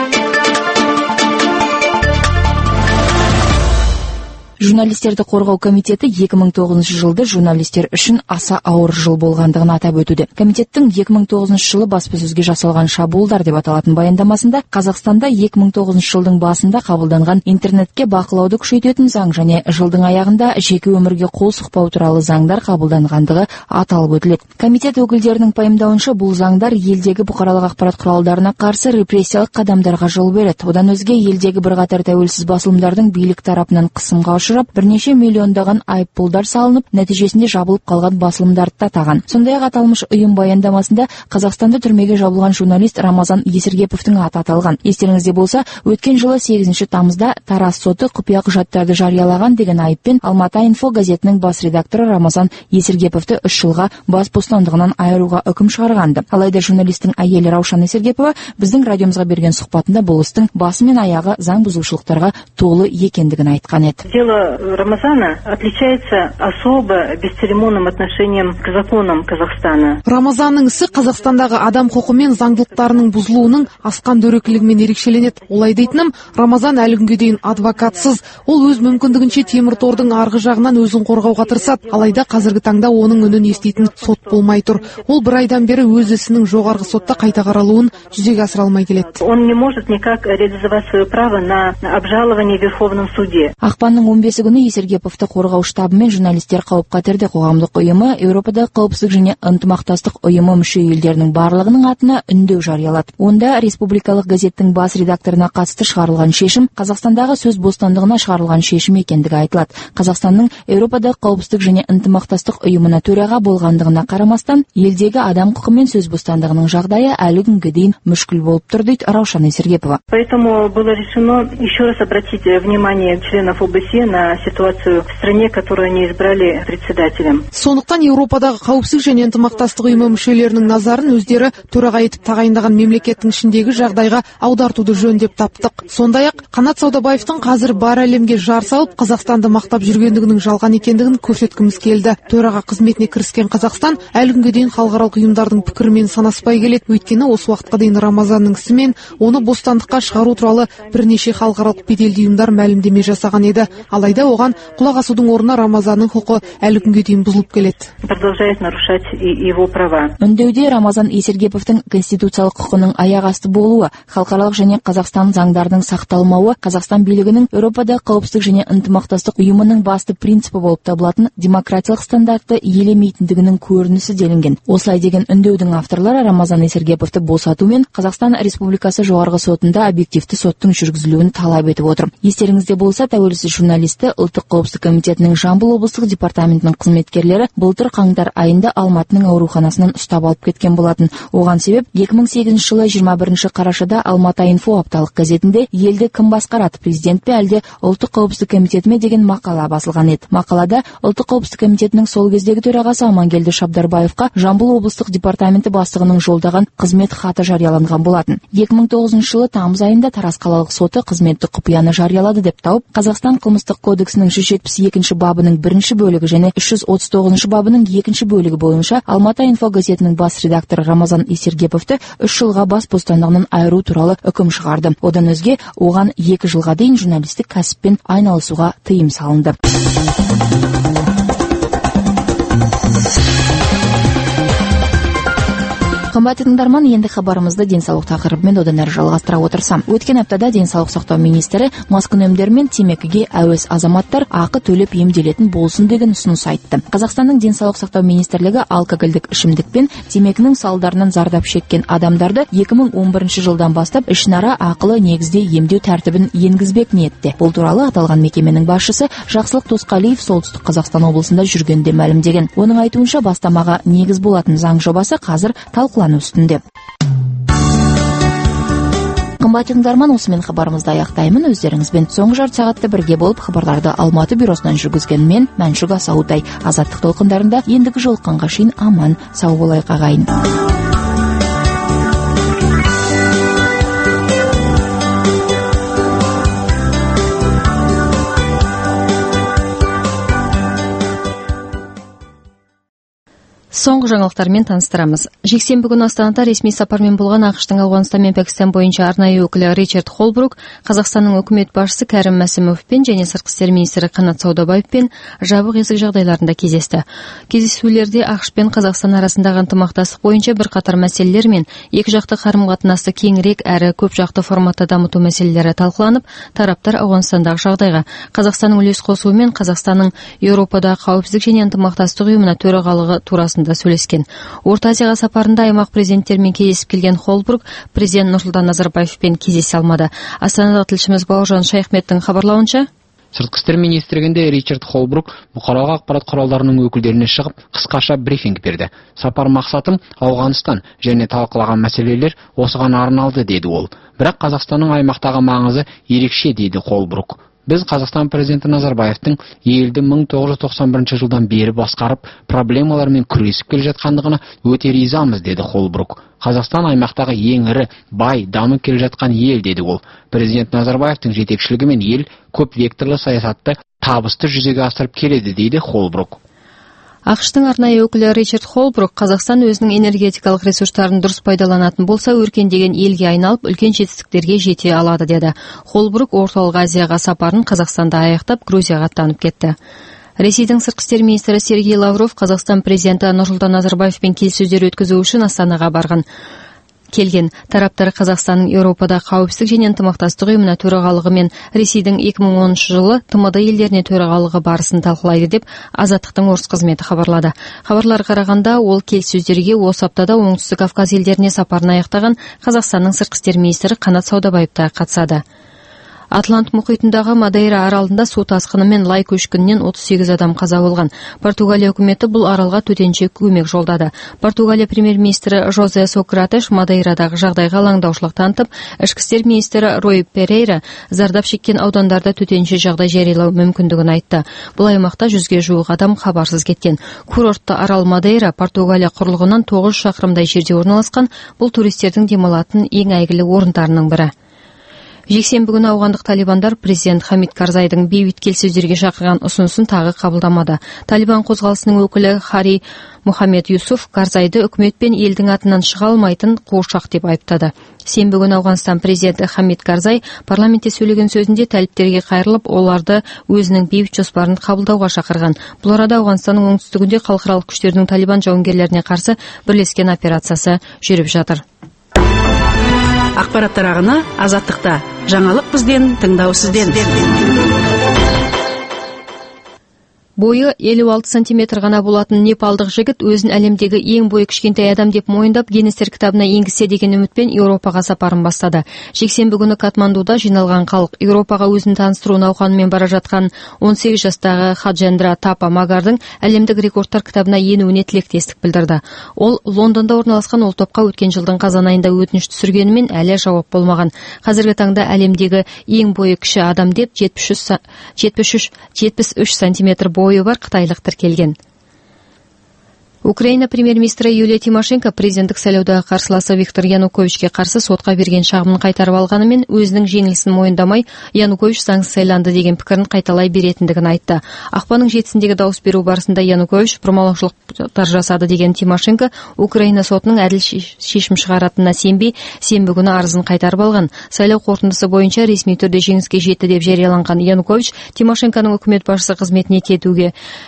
Журналистерді қорғау комитеті екі мың тоғызыншы жылды журналистер үшін аса ауыр жыл болғандығын атап өтуде. Комитеттің екі мың тоғызыншы жылы баспасөзге жасалған шабуылдар деп аталатын баяндамасында Қазақстанда екі мың тоғызыншы жылдың басында қабылданған интернетке бақылауды күшейтетін заң және жылдың аяғында жеке өмірге қол сұқпау туралы заңдар қабылданғандығы аталып өтіледі. Комитет өкілдерінің пайымдауынша бұл заңдар елдегі бұқаралық ақпарат құралдарына қарсы репрессиялық қадамдарға жол береді. Одан өзге елдегі бірқатар тәуелсіз басылымдардың билік тарапынан қысымға бірнеше миллиондаған айыппұлдар салынып, нәтижесінде жабылып қалған басылымдарды татаған. Сондай-ақ аталмыш ұйым баяндамасында Қазақстанда түрмеге жабылған журналист Рамазан Есіргеповтің аты аталған. Естеріңізде болса, өткен жылы сегізінші тамызда Тараз соты құпия құжаттарды жариялаған деген айыппен Алматы инфо газетінің бас редакторы Рамазан Есіргеповті үш жылға бас бостандығынан айыруға үкім шығарғанды. Алайда журналистің әйелі Раушан Есіргепова біздің радиомызға берген сұхбатында бұл істің басы мен аяғы заң бұзушылықтарға толы екендігін айтқан еді. Рамазана отличается особо бесцеремонным отношением к законам Казахстана. Рамазанның ісі Қазақстандағы адам құқы мен заңдылықтарының бұзылуының асқан дөрекілігімен ерекшеленеді. Олай дейтінім, Рамазан әлі күнге дейін адвокатсыз, ол өз мүмкіндігінше темір тордың арғы жағынан өзін қорғауға тырысады. Алайда қазіргі таңда оның үнін еститін сот болмай тұр. Ол бір айдан бері өз ісінің жоғарғы сотта қайта қаралуын жүзеге асыра алмай келеді. Он не может никак реализовать свое право на обжалование в Верховном суде. Ақпанның он бесі күні Есіргеповті қорғау штабы мен журналистер қауіп-қатерде қоғамдық ұйымы Еуропадағы қауіпсіздік және ынтымақтастық ұйымы мүше елдерінің барлығының атына үндеу жариялады. Онда республикалық газеттің бас редакторына қатысты шығарылған шешім Қазақстандағы сөз бостандығына шығарылған шешім екендігі айтылады. Қазақстанның Еуропадағы қауіпсіздік және ынтымақтастық ұйымына төраға болғандығына қарамастан, елдегі адам құқы мен сөз бостандығының жағдайы әлі күнге дейін мүшкіл болып тұр дейді Раушан Есіргепова. Поэтому было решено еще раз обратить внимание членов ОБСЕ на ситуацию в стране, которую они избрали председателем. Сондықтан Еуропадағы қауіпсіздік және ынтымақтастық ұйымы мүшелерінің назарын өздері төраға етіп тағайындаған мемлекеттің ішіндегі жағдайға аудартуды жөн деп таптық. Сондай-ақ Қанат Саудабаевтың қазір бар әлемге жар салып, Қазақстанды мақтап жүргендігінің жалған екендігін көрсеткіміз келді. Төраға қызметіне кіріскен Қазақстан әлі күнге дейін халықаралық ұйымдардың пікірімен санаспай келеді. Өйткені осы уақытқа дейін Рамазанның ісімен оны бостандыққа шығару туралы бірнеше халықаралық беделді ұйымдар мәлімдеме жасаған еді. Алайда оған құлақ асудың орнына Рамазанның құқы әлі күнге дейін бұзылып келеді. Продолжает нарушать его права. Үндеуде Рамазан Есіргеповтің конституциялық құқының аяқ асты болуы, халықаралық және Қазақстан заңдарының сақталмауы, Қазақстан билігінің Еуропадағы қауіпсіздік және ынтымақтастық ұйымының басты принципі болып табылатын демократиялық стандартты елемейтіндігінің көрінісі делінген. Осылай деген үндеудің авторлары Рамазан Есіргеповті босату мен Қазақстан Республикасы жоғарғы сотында объективті соттың жүргізілуін талап етіп отыр. Естеріңізде болса, тәуелсіз журналисті ұлттық қауіпсіздік комитетінің Жамбыл облыстық департаментінің қызметкерлері былтыр қаңтар айында Алматының ауруханасынан ұстап алып кеткен болатын. Оған себеп екі мың сегізінші жылы жиырма бірінші қарашада Алматы инфо апталық газетінде елді кім басқарады, президент пе әлде ұлттық қауіпсіздік комитеті ме деген мақала басылған еді. Мақалада ұлттық қауіпсіздік комитетінің сол кездегі төрағасы Амангелді Шабдарбаевқа Жамбыл облыстық департаменті бастығының жолдаған қызмет хаты жарияланған болатын. екі мың тоғызыншы жылы тамыз айында Тараз қалалық соты қызметтік құпияны жариялады деп тауып, Қазақстан қылмыстық кодексінің жүз жетпіс екінші бабының бірінші бөлігі және үш жүз отыз тоғызыншы бабының екінші бөлігі бойынша Алматы инфо газетінің бас редакторы Рамазан Есіргеповті үш жылға бас бостандығынан айыру туралы үкім шығарды. Одан өзге, оған екі жылға дейін журналистік кәсіппен айналысуға тыйым салынды. Қымбатты тыңдарман, енді хабарымызды денсаулық тақырыбымен одан әрі жалғастыра отырсам. Өткен аптада денсаулық сақтау министрі маскүнемдер мен темекіге әуес азаматтар ақы төлеп емделетін болсын деген ұсыныс айтты. Қазақстанның денсаулық сақтау министрлігі алкогольдік ішімдік пен темекінің салдарынан зардап шеккен адамдарды екі мың он бірінші жылдан бастап ішінара ақылы негізде емдеу тәртібін енгізбек ниетте. Бұл туралы аталған мекеменің басшысы Жақсылық Досқалиев солтүстік Қазақстан облысында жүргенде мәлімдеген. Оның айтуынша бастамаға негіз болатын заң жобасы қазір талқылану үстінде. Қымбатты тыңдарман, осымен хабарымызды аяқтаймын. Өздеріңізбен соңғы жарты сағатта бірге болып хабарларды Алматы бюросынан жүргізген мен Мәншүк Асаутай. Азаттық толқындарында ендігі жолыққанға шейін аман сау болайық ағайын. Соңғы жаңалықтармен таныстырамыз. Жексенбі күні Астанада ресми сапармен болған ақш-тың Ауғанстан мен Пәкістан бойынша арнайы өкілі Ричард Холбрук Қазақстанның үкімет басшысы Кәрім Мәсімовпен және сыртқы істер министрі Қанат Саудабаевпен жабық есік жағдайларында кездесті. Кездесулерде ақш пен Қазақстан арасындағы ынтымақтастық бойынша бірқатар мәселелер мен екі жақты қарым-қатынасты кеңірек әрі көп жақты форматта дамыту мәселелері талқыланып, тараптар Ауғанстандағы жағдайға, Қазақстанның үлес қосуымен Қазақстанның Еуропадағы қауіпсіздік және ынтымақтастық ұйымына төрағалығы турасында сөйлескен. Орта Азияға сапарында аймақ президенттерімен кездесіп келген Холбрук президент Нұрсұлтан Назарбаевпен кездесе алмады. Астанадағы тілшіміз Бауыржан Шайхметтің хабарлауынша, Сыртқы істер министрлігінде Ричард Холбрук бұқаралық ақпарат құралдарының өкілдеріне шығып, қысқаша брифинг берді. Сапар мақсатым Ауғанстан және талқылаған мәселелер осыған арналды деді ол. Бірақ Қазақстанның аймақтағы маңызы ерекше дейді Холбрук. Біз Қазақстан президенті Назарбаевтың елді мың тоғыз жүз тоқсан бірінші жылдан бері басқарып, проблемалармен күресіп келе жатқандығына өте ризамыз деді Холбрук. Қазақстан аймақтағы ең ірі, бай, дамып келе жатқан ел деді ол. Президент Назарбаевтың жетекшілігімен ел көп векторлы саясатты табысты жүзеге асырып келеді дейді Холбрук. ақш-тың арнайы өкілі Ричард Холбрук Қазақстан өзінің энергетикалық ресурстарын дұрыс пайдаланатын болса, өркендеген елге айналып, үлкен жетістіктерге жете алады деді. Холбрук орталық Азияға сапарын Қазақстанда аяқтап, Грузияға аттанып кетті. Ресейдің сыртқы істер министрі Сергей Лавров Қазақстан президенті Нұрсұлтан Назарбаевпен келіссөздер өткізу үшін Астанаға барған. Келген тараптар Қазақстанның Еуропада қауіпсіздік және ынтымақтастық ұйымына төрағалығы мен Ресейдің екі мың оныншы жылы Т М Д елдеріне төрағалығы барысын талқылайды деп Азаттықтың орыс қызметі хабарлады. Хабарларға қарағанда, ол келіссөздерге осы аптада Оңтүстік Кавказ елдеріне сапарын аяқтаған Қазақстанның сыртқы істер министрі Қанат Саудабаев та қатысады. Атлант мұхитындағы Мадейра аралында су тасқыны мен лай көшкінінен отыз сегіз адам қаза болған. Португалия үкіметі бұл аралға төтенше көмек жолдады. Португалия премьер-министрі Жозе Сократеш Мадейрадағы жағдайға алаңдаушылық танытып, ішкі істер министрі Рой Перейра зардап шеккен аудандарда төтенше жағдай жариялау мүмкіндігін айтты. Бұл аймақта жүзге жуық адам хабарсыз кеткен. Курортты арал Мадейра Португалия құрлығынан тоғыз шақырымдай жерде орналасқан. Бұл туристердің демалатын ең әйгілі орындарының бірі. Жексенбі күні ауғандық талибандар президент Хамид Карзайдың бейбіт келіссөздерге шақырған ұсынысын тағы қабылдамады. Талибан қозғалысының өкілі Хари Мухаммед Юсуф Карзайды үкімет пен елдің атынан шыға алмайтын қуыршақ деп айыптады. Сенбі күні Ауғанстан президенті Хамид Карзай парламентте сөйлеген сөзінде талиптерге қайырылып, оларды өзінің бейбіт жоспарын қабылдауға шақырған. Бұл арада Ауғанстанның оңтүстігінде халықаралық күштердің талибан жауынгерлеріне қарсы бірлескен операциясы жүріп жатыр. Ақпараттар ағыны Азаттықта. Жаңалық бізден, тыңдау сізден. Бойы елу алты сантиметр ғана болатын непалдық жігіт өзін әлемдегі ең бойы кішкентай адам деп мойындап, Гиннестер кітабына енгізсе деген үмітпен Еуропаға сапарын бастады. Жексенбі күні Катмандуда жиналған халық Еуропаға өзін таныстыру науқанымен бара жатқан он сегіз жастағы Хаджендра Тапа Магардың әлемдік рекордтар кітабына енуіне тілектестік білдірді. Ол Лондонда орналасқан ол топқа өткен жылдың қазан айында өтініш түсіргенімен әлі жауап болмаған. Қазіргі таңда әлемдегі ең бойы кіші адам деп жетпіс үш сантиметр бойы бар қытайлық тіркелген. Украина премьер-министрі Юлия Тимошенко президенттік сайлаудағы қарсыласы Виктор Януковичке қарсы сотқа берген шағымын қайтарып алғанымен өзінің жеңілісін мойындамай, Янукович заңсыз сайланды деген пікірін қайталай беретіндігін айтты. Ақпанның жетісіндегі дауыс беру барысында Янукович бұрмалаушылықтар жасады деген Тимошенко Украина сотының әділ шешім шығаратынына сенбей, сенбі күні арызын қайтарып алған. Сайлау қорытындысы бойынша ресми түрде жеңіске жетті деп жарияланған Янукович Тимошенконың үкімет басшысы қызметіне кетуге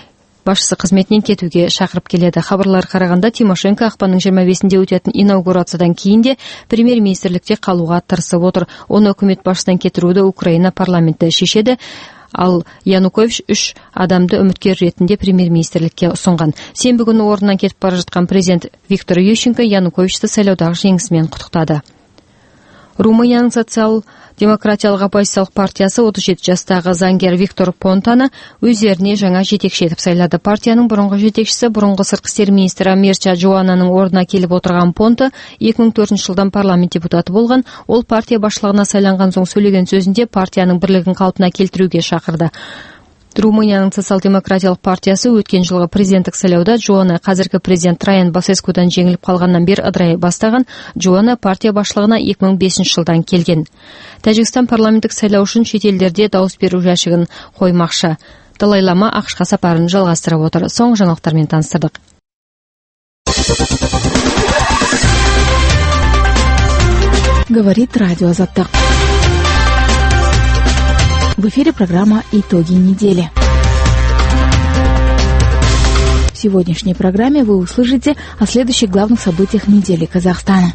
башчысы кызметинен кетүүгө шакырып келеді. Хабарлар караганда Тимошенко акпандын жыйырма бешинде өтөтүн инаугурациядан кийин де премьер-министрликте калууга тырысып отур. Оны өкмөт башчысынан кетирүүдө Украина парламенти шешеди. Ал Янукович үч адамды үмүткер ретинде премьер-министрликке сунган. Сенбі күнү ордунан кетип бара жаткан президент Виктор Ющенко Януковичти сайлоодагы жеңиши менен куттуктады. Румыниянын социал-демократиялык оппозициялык партиясы отуз жети жастагы заңгер Виктор Понтаны өздеріне жаңа жетекши етип сайлады. Партиянын бурунку жетекчиси бурунку сырткы иштер министри Мирча Жоананын ордуна келип отурган Понто эки миң төртүнчү жылдан парламент депутаты болгон. Ол партия башлыгына сайланган соң сүйлөгөн сөзүндө партиянын бирлигин калпына келтирүүгө шакырды. Румыниянын социал-демократиялык партиясы өткөн жылғы президенттик сайлоодо Жоана казыркы президент Траян Басескудан жеңилип калгандан бери ыдырай бастаган. Жоана партия башлыгына эки миң бешинчи жылдан келген. Тажикстан парламенттик сайлоо үчүн чет элдерде дауыс берүү жашыгын коймакчы. Далай Лама АКШка сапарын жалгастырып отур. Соңку жаңылыктар менен таныстырдык. Говорит радио Азаттык. В эфире программа «Итоги недели». В сегодняшней программе вы услышите о следующих главных событиях недели Казахстана.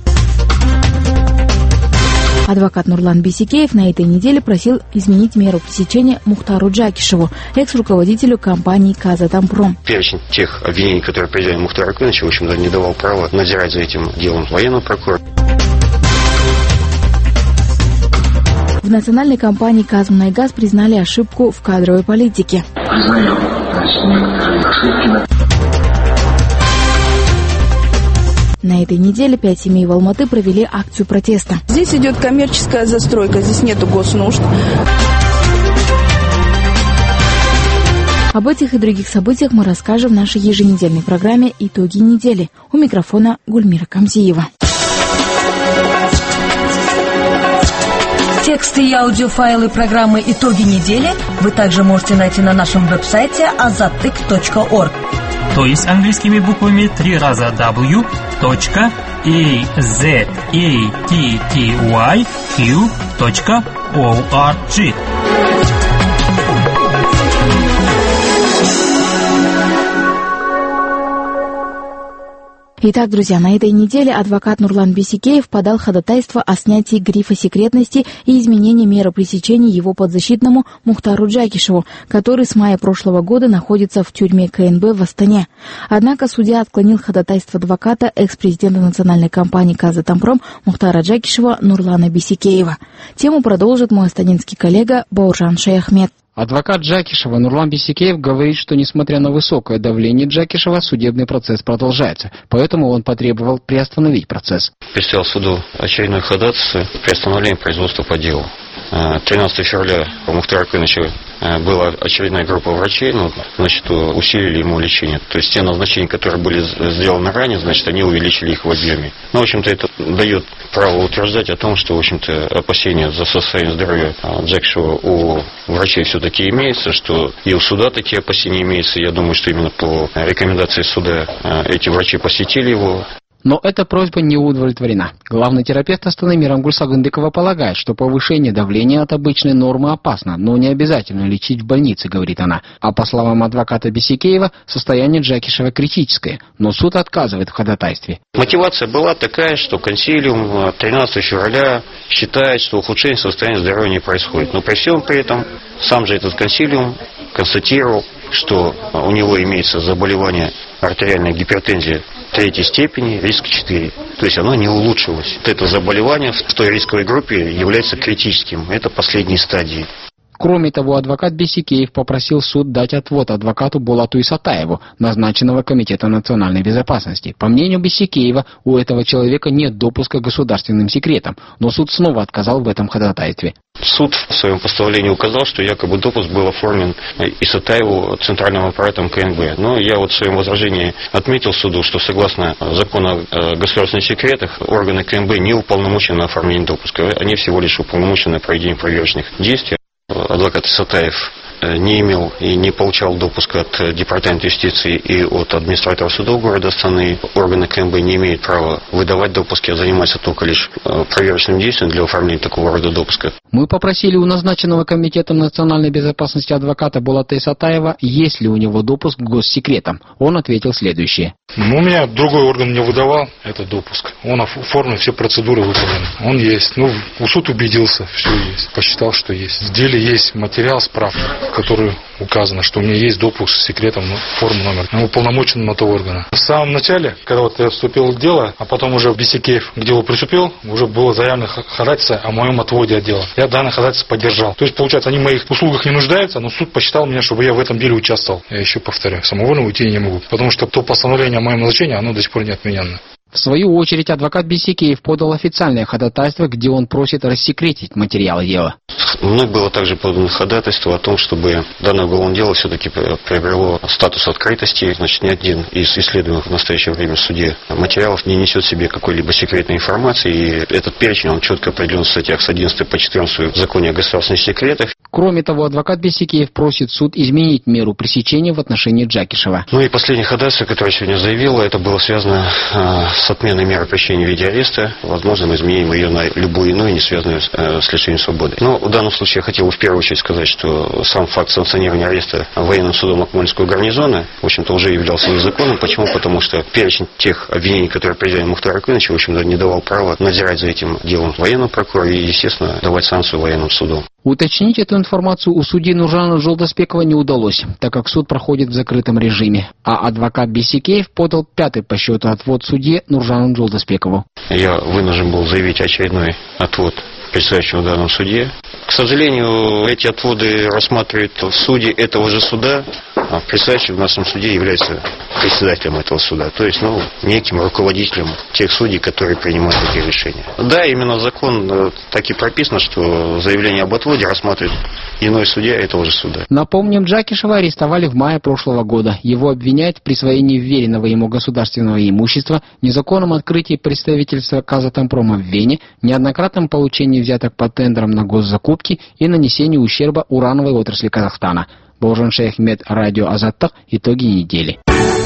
Адвокат Нурлан Бисекеев на этой неделе просил изменить меру пресечения Мухтару Джакишеву, экс-руководителю компании «Казатомпром». Перечень тех обвинений, которые предъявили Мухтару Акыновичу, в общем-то, не давал права надзирать за этим делом военного прокурора. В национальной компании «Казмунайгаз» признали ошибку в кадровой политике. На этой неделе пять семей в Алматы провели акцию протеста. Здесь идет коммерческая застройка, здесь нету госнужд. Об этих и других событиях мы расскажем в нашей еженедельной программе «Итоги недели». У микрофона Гульмира Камзиева. Тексты и аудиофайлы программы «Итоги недели» вы также можете найти на нашем веб-сайте азаттык точка орг. То есть английскими буквами три раза дабл ю точка азаттык точка орг. Итак, друзья, на этой неделе адвокат Нурлан Бисекеев подал ходатайство о снятии грифа секретности и изменении меры пресечения его подзащитному Мухтару Джакишеву, который с мая прошлого года находится в тюрьме КНБ в Астане. Однако судья отклонил ходатайство адвоката экс-президента национальной компании «Казатомпром» Мухтара Джакишева Нурлана Бисекеева. Тему продолжит мой астанинский коллега Бауржан Шаяхмед. Адвокат Джакишева Нурлан Бисекеев говорит, что несмотря на высокое давление Джакишева, судебный процесс продолжается, поэтому он потребовал приостановить процесс. Представил суду очередное ходатайство приостановления производства по делу. тринадцатого февраля у Мухтара Акыновича была очередная группа врачей, ну, значит, усилили ему лечение. То есть те назначения, которые были сделаны ранее, значит, они увеличили их в объеме. Ну, в общем-то, это дает право утверждать о том, что, в общем-то, опасения за состояние здоровья Джакишева у врачей все-таки имеется, что и у суда такие опасения имеются. Я думаю, что именно по рекомендации суда эти врачи посетили его. Но эта просьба не удовлетворена. Главный терапевт Астаны Мирамгуль Сагындыкова полагает, что повышение давления от обычной нормы опасно, но не обязательно лечить в больнице, говорит она. А по словам адвоката Бисекеева, состояние Джакишева критическое, но суд отказывает в ходатайстве. Мотивация была такая, что консилиум тринадцатого февраля считает, что ухудшение состояния здоровья не происходит. Но при всем при этом сам же этот консилиум констатировал, что у него имеется заболевание артериальной гипертензии третьей степени, риск четыре. То есть оно не улучшилось. Это заболевание в той рисковой группе является критическим. Это последней стадии. Кроме того, адвокат Бисекеев попросил суд дать отвод адвокату Булату Исатаеву, назначенного Комитетом национальной безопасности. По мнению Бисекеева, у этого человека нет допуска к государственным секретам, но суд снова отказал в этом ходатайстве. Суд в своем постановлении указал, что якобы допуск был оформлен Исатаеву центральным аппаратом КНБ. Но я вот в своем возражении отметил суду, что согласно закону о государственных секретах органы КНБ не уполномочены на оформление допуска. Они всего лишь уполномочены на проведение проверочных действий. Адвокат Исатаев не имел и не получал допуска от Департамента юстиции и от администратора судов города Астаны. Органы КМБ не имеют права выдавать допуски, а занимаются только лишь проверочным действием для оформления такого рода допуска. Мы попросили у назначенного Комитетом национальной безопасности адвоката Булата Исатаева, есть ли у него допуск к госсекретам. Он ответил следующее. Ну, у меня другой орган не выдавал этот допуск. Он оформлен, все процедуры выполнены. Он есть. Ну, суд убедился, все есть. Посчитал, что есть. В деле есть материал, справка, в которой указано, что у меня есть допуск с секретом, ну, форму номер. Он уполномочен на то органа. В самом начале, когда вот я вступил в дело, а потом уже в Бисикеев к делу приступил, уже было заявлено ходатайство о моем отводе от дела. Я данное ходатайство поддержал. То есть, получается, они в моих услугах не нуждаются, но суд посчитал меня, чтобы я в этом деле участвовал. Я еще повторяю, самовольно уйти я не могу, потому что то постановление о моем назначении, оно до сих пор не отменено. В свою очередь, адвокат Бисикеев подал официальное ходатайство, где он просит рассекретить материалы дела. Мной было также подано ходатайство о том, чтобы данное уголовное дело все-таки приобрело статус открытости. Значит, ни один из исследуемых в настоящее время в суде материалов не несет в себе какой-либо секретной информации. И этот перечень, он четко определен в статьях с одиннадцатой по четырнадцатую в законе о государственных секретах. Кроме того, адвокат Бисикеев просит суд изменить меру пресечения в отношении Джакишева. Ну и последнее ходатайство, которое я сегодня заявил, это было связано э, с отменой меры пресечения в виде ареста. Возможно, мы изменим ее на любую иную, не связанную с, э, с лишением свободы. Но в данном случае я хотел бы в первую очередь сказать, что сам факт санкционирования ареста военным судом Акмольского гарнизона, в общем-то, уже являлся незаконным. Почему? Потому что перечень тех обвинений, которые предъявляли Мухтару Акыновичу, в общем-то, не давал права надзирать за этим делом военному прокурору и, естественно, давать санкцию военным судам. Уточнить эту информацию у судьи Нуржана Жолдасбекова не удалось, так как суд проходит в закрытом режиме. А адвокат Бисикеев подал пятый по счету отвод судье Нуржану Жолдасбекову. Я вынужден был заявить очередной отвод предстоящему в данном суде. К сожалению, эти отводы рассматривают в суде этого же суда, а председатель в нашем суде является председателем этого суда, то есть, ну, неким руководителем тех судей, которые принимают эти решения. Да, именно закон так и прописано, что заявление об отводе рассматривает иной судья этого же суда. Напомним, Джакишева арестовали в мае прошлого года. Его обвиняют в присвоении вверенного ему государственного имущества, незаконном открытии представительства Казатомпрома в Вене, неоднократном получении взяток по тендерам на госзакупки и нанесении ущерба урановой отрасли Казахстана. Бауыржан Шаяхмет, радио Азаттық, итоги недели.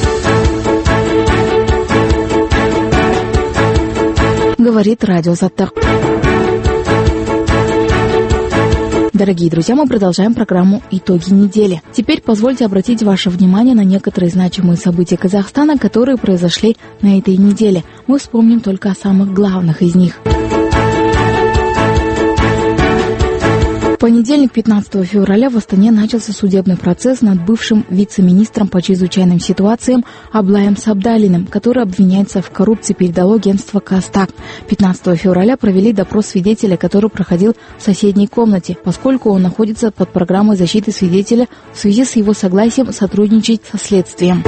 Говорит радио Азаттық. Дорогие друзья, мы продолжаем программу «Итоги недели». Теперь позвольте обратить ваше внимание на некоторые значимые события Казахстана, которые произошли на этой неделе. Мы вспомним только о самых главных из них. В понедельник, пятнадцатого февраля, в Астане начался судебный процесс над бывшим вице-министром по чрезвычайным ситуациям Аблаем Сабдалиным, который обвиняется в коррупции, передало агентство Кастак. пятнадцатого февраля провели допрос свидетеля, который проходил в соседней комнате, поскольку он находится под программой защиты свидетеля в связи с его согласием сотрудничать со следствием.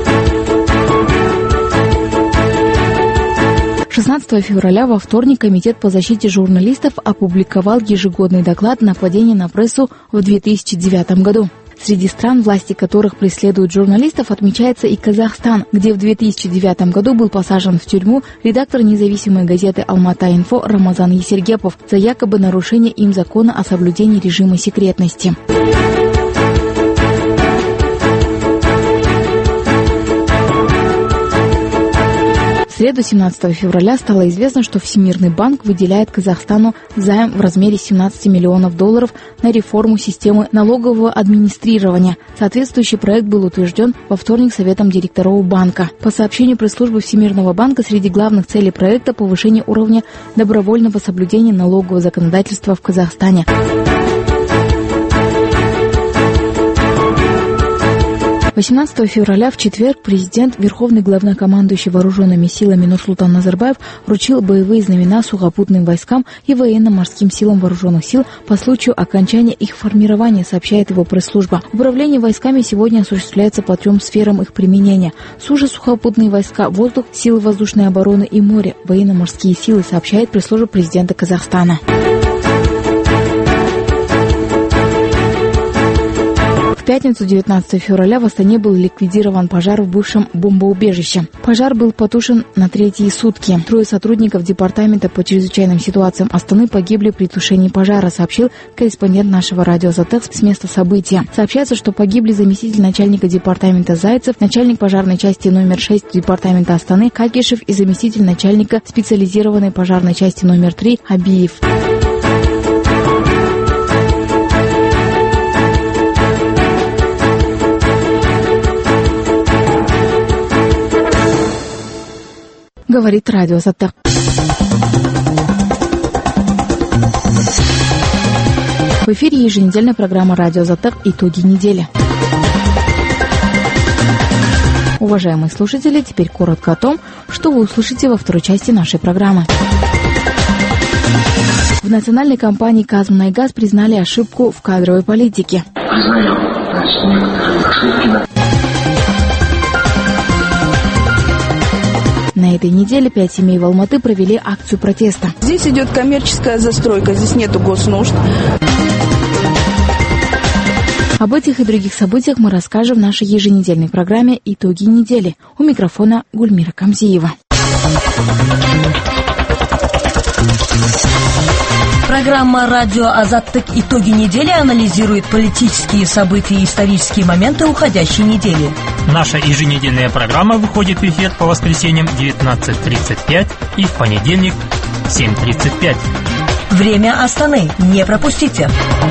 шестнадцатого февраля во вторник Комитет по защите журналистов опубликовал ежегодный доклад нападения на прессу в две тысячи девятом году. Среди стран, власти которых преследуют журналистов, отмечается и Казахстан, где в две тысячи девятом году был посажен в тюрьму редактор независимой газеты «Алмата-Инфо» Рамазан Есергепов за якобы нарушение им закона о соблюдении режима секретности. В среду, семнадцатого февраля, стало известно, что Всемирный банк выделяет Казахстану займ в размере семнадцати миллионов долларов на реформу системы налогового администрирования. Соответствующий проект был утвержден во вторник Советом директоров банка. По сообщению пресс-службы Всемирного банка, среди главных целей проекта повышение уровня добровольного соблюдения налогового законодательства в Казахстане. восемнадцатого февраля в четверг президент, верховный главнокомандующий вооруженными силами Нурсултан Назарбаев вручил боевые знамена сухопутным войскам и военно-морским силам вооруженных сил по случаю окончания их формирования, сообщает его пресс-служба. Управление войсками сегодня осуществляется по трем сферам их применения: суша, сухопутные войска, воздух, силы воздушной обороны и море, военно-морские силы, сообщает пресс-служба президента Казахстана. В пятницу, девятнадцатого февраля, в Астане был ликвидирован пожар в бывшем бомбоубежище. Пожар был потушен на третьи сутки. Трое сотрудников департамента по чрезвычайным ситуациям Астаны погибли при тушении пожара, сообщил корреспондент нашего радио «Азатек» с места события. Сообщается, что погибли заместитель начальника департамента Зайцев, начальник пожарной части номер шесть департамента Астаны Какишев и заместитель начальника специализированной пожарной части номер три Абиев. Говорит радио «Азатек». В эфире еженедельная программа «Радио Азатек. Итоги недели». Уважаемые слушатели, теперь коротко о том, что вы услышите во второй части нашей программы. В национальной компании «Казмунайгаз» признали ошибку в кадровой политике. Признаем, значит, некоторые ошибки. На этой неделе пять семей в Алматы провели акцию протеста. Здесь идет коммерческая застройка, здесь нету госнужд. Об этих и других событиях мы расскажем в нашей еженедельной программе «Итоги недели». У микрофона Гульмира Камзиева. Программа «Радио Азаттык. Итоги недели» анализирует политические события и исторические моменты уходящей недели. Наша еженедельная программа выходит в эфир по воскресеньям в девятнадцать тридцать пять и в понедельник в семь тридцать пять. Время Астаны. Не пропустите.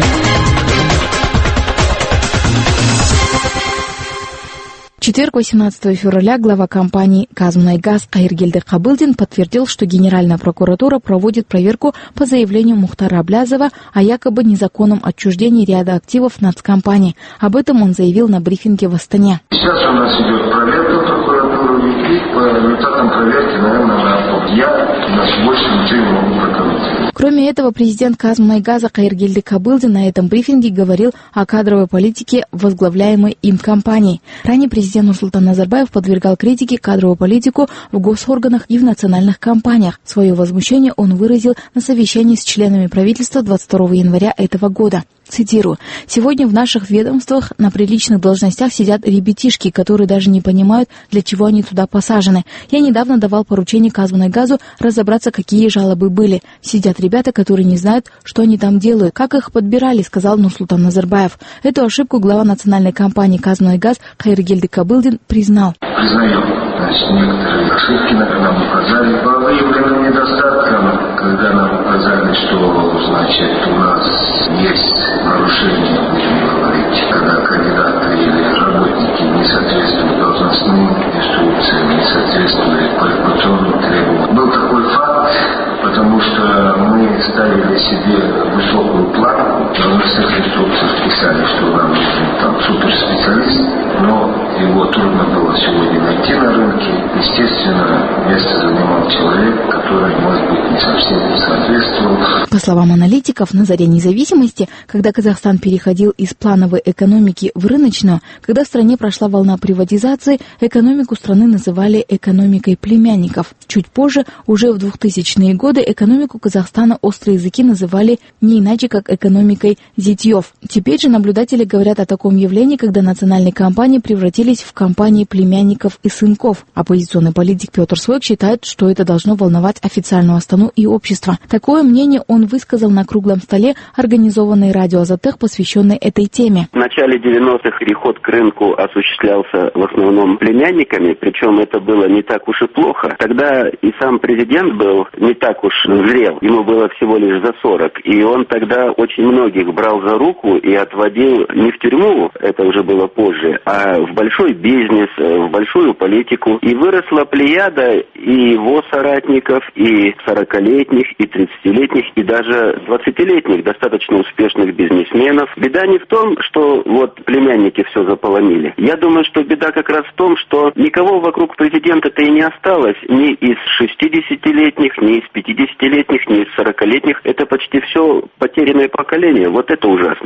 В четверг, восемнадцатого февраля, глава компании «Казмунайгаз» Кайыргелди Кабылдин подтвердил, что Генеральная прокуратура проводит проверку по заявлению Мухтара Аблязова о якобы незаконном отчуждении ряда активов нацкомпании. Об этом он заявил на брифинге в Астане. Сейчас у нас идет проверка прокуратуры, и по результатам проверки, наверное, я у нас больше ничего не могу прокомментировать. Кроме этого, президент «Казмунайгаза» Кайыргелди Кабылдин на этом брифинге говорил о кадровой политике возглавляемой им компании. Ранее президент Нурсултан Назарбаев подвергал критике кадровую политику в госорганах и в национальных компаниях. Свое возмущение он выразил на совещании с членами правительства двадцать второго января этого года. Цитирую: «Сегодня в наших ведомствах на приличных должностях сидят ребятишки, которые даже не понимают, для чего они туда посажены. Я недавно давал поручение Казмунайгазу разобраться, какие жалобы были. Сидят ребята, которые не знают, что они там делают, как их подбирали», сказал Нурсултан Назарбаев. Эту ошибку глава национальной компании «Казмунайгаз» Кайыргелди Кабылдин признал. Признаем, значит, некоторые ошибки нам указали по выявленным недостаткам, когда нам указали, что, значит, у нас есть нарушения, будем говорить, когда кандидаты или работники не соответствуют должностным инструкциям, не соответствуют квалификационным требованиям. Был такой факт, потому что мы ставили себе высокую планку, но мы в всех инструкциях писали, что нам нужен там суперспециалист, но его трудно было сегодня найти на рынке. Естественно, место занимал человек, который, может быть, не совсем соответствовал. По словам аналитиков, на заре независимости, когда Казахстан переходил из плановой экономики в рыночную, когда в стране прошла волна приватизации, экономику страны называли экономикой племянников. Чуть позже, уже в двухтысячные годы, экономику Казахстана острые языки называли не иначе, как экономикой зятьев. Теперь же наблюдатели говорят о таком явлении, когда национальные компании превратились в компании племянников и сынков. Оппозиционный политик Петр Свойк считает, что это должно волновать официальную Астану и общество. Такое мнение он высказал на круглом столе, организованной радио «Азатек», посвященной этой теме. В начале девяностых переход к рынку осуществлялся в основном племянниками, причем это было не так уж и плохо. Тогда и сам президент был не так уж зрел, ему было всего лишь за сорок, и он тогда очень многих брал за руку и отводил не в тюрьму, это уже было позже, а в большой бизнес, в большую политику. И выросла плеяда и его соратников, и сорокалетних, и тридцатилетних, и даже двадцатилетних достаточно успешных бизнесменов. Беда не в том, что вот племянники все заполонили. Я думаю, что беда как раз в том, что никого вокруг президента-то и не осталось, ни из шестидесятилетних, ни из пятидесятилетних, ни из сорокалетних. Это почти все потерянное поколение. Вот это ужасно. В оппозиции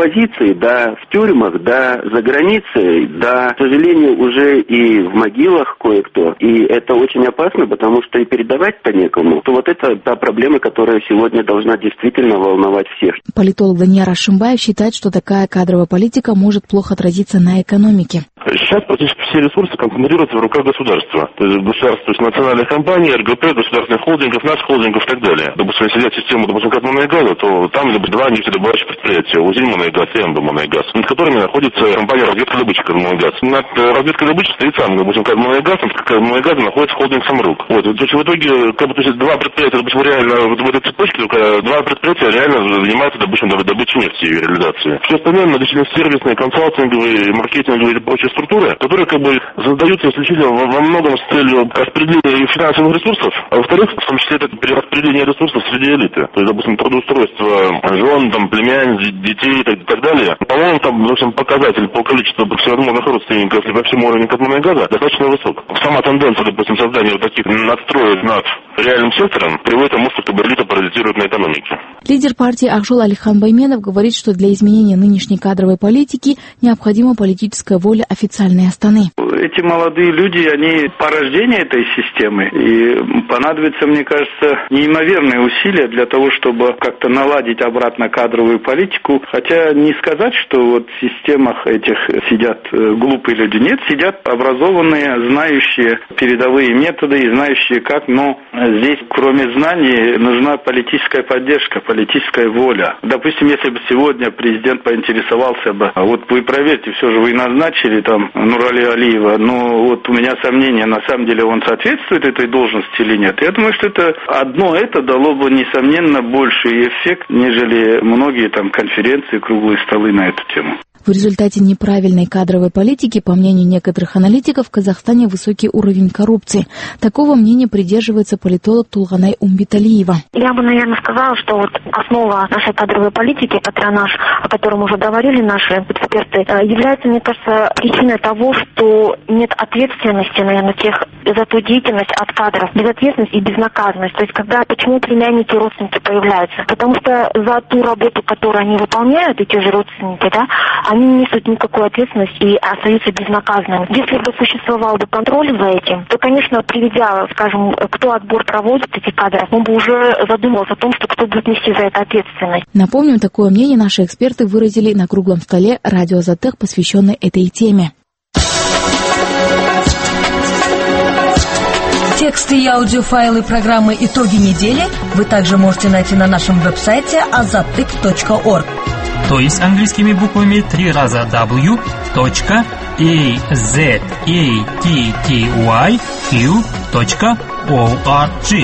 оппозиции, да, в тюрьмах, да, за границей, да, к сожалению, уже и в могилах кое-кто. И это очень опасно, потому что и передавать-то некому. То вот это та проблема, которая сегодня должна действительно волновать всех. Политолог Данияр Ашимбаев считает, что такая кадровая политика может плохо отразиться на экономике. Сейчас практически все ресурсы концентрируются в руках государства. То есть государство, то есть национальные компании, эр гэ пэ, государственных холдингов, нашхолдингов и так далее. Допустим, если взять систему, допустим, Катмунайгаза, то там два нефтедобывающих предприятия, Узельмунайгаз и Эмбамунайгаз, над которыми находится компания разведка-добыча Катмунайгаз. Над разведкой добычи стоит сам, допустим, Катмунайгаз, над Катмунайгазом находится холдинг Самрук. Вот, то есть в итоге, как бы, то есть два предприятия, допустим, реально в этой цепочке, только два предприятия реально занимаются, допустим, добычей нефти и реализацией. Все остальное, многочисленные сервисные, консалтинговые, маркетинговые и прочие структуры, которые как бы создаются исключительно во, во многом с целью распределения финансовых ресурсов, а во-вторых, в том числе это перераспределение ресурсов среди элиты. То есть, допустим, трудоустройство жен, там, племянниц, детей и так, и так далее. По-моему, там, в общем, показатель по количеству всевозможных родственников и по всему уровню Катмунайгаза достаточно высок. Сама тенденция, допустим, создания вот таких надстроек над реальным сектором приводит к тому, что элита паразитирует на экономике. Лидер партии Акжол Алихан Байменов говорит, что для изменения нынешней кадровой политики необходима политическая воля официальной Астаны. Эти молодые люди, они порождение этой системы, и понадобится, мне кажется, неимоверные усилия для того, чтобы как-то наладить обратно кадровую политику. Хотя не сказать, что вот в системах этих сидят глупые люди. Нет, сидят образованные, знающие передовые методы и знающие как, но здесь, кроме знаний, нужна политическая поддержка, политическая воля. Допустим, если бы сегодня президент поинтересовался бы, а вот вы проверьте, все же вы назначили там Нурали Алиева, но вот у меня сомнения, на самом деле он соответствует этой должности или нет. Я думаю, что это одно это дало бы, несомненно, больший эффект, нежели многие там конференции, круглые столы на эту тему. В результате неправильной кадровой политики, по мнению некоторых аналитиков, в Казахстане высокий уровень коррупции. Такого мнения придерживается политолог Тулганай Умбиталиева. Я бы, наверное, сказала, что вот основа нашей кадровой политики, патронаж, о котором уже говорили наши эксперты, является, мне кажется, причиной того, что нет ответственности, наверное, тех за ту деятельность от кадров. Безответственность и безнаказанность. То есть, когда, почему племянники, родственники появляются? Потому что за ту работу, которую они выполняют, эти же родственники, да, они не несут никакой ответственности и остаются безнаказанными. Если бы существовал бы контроль за этим, то, конечно, приведя, скажем, кто отбор проводит эти кадры, он бы уже задумался о том, что кто будет нести за это ответственность. Напомним, такое мнение наши эксперты выразили на круглом столе «Радио Азаттык», посвященной этой теме. Тексты и аудиофайлы программы «Итоги недели» вы также можете найти на нашем веб-сайте азаттык точка орг. То есть английскими буквами три раза w точка a z a t t y q точка org.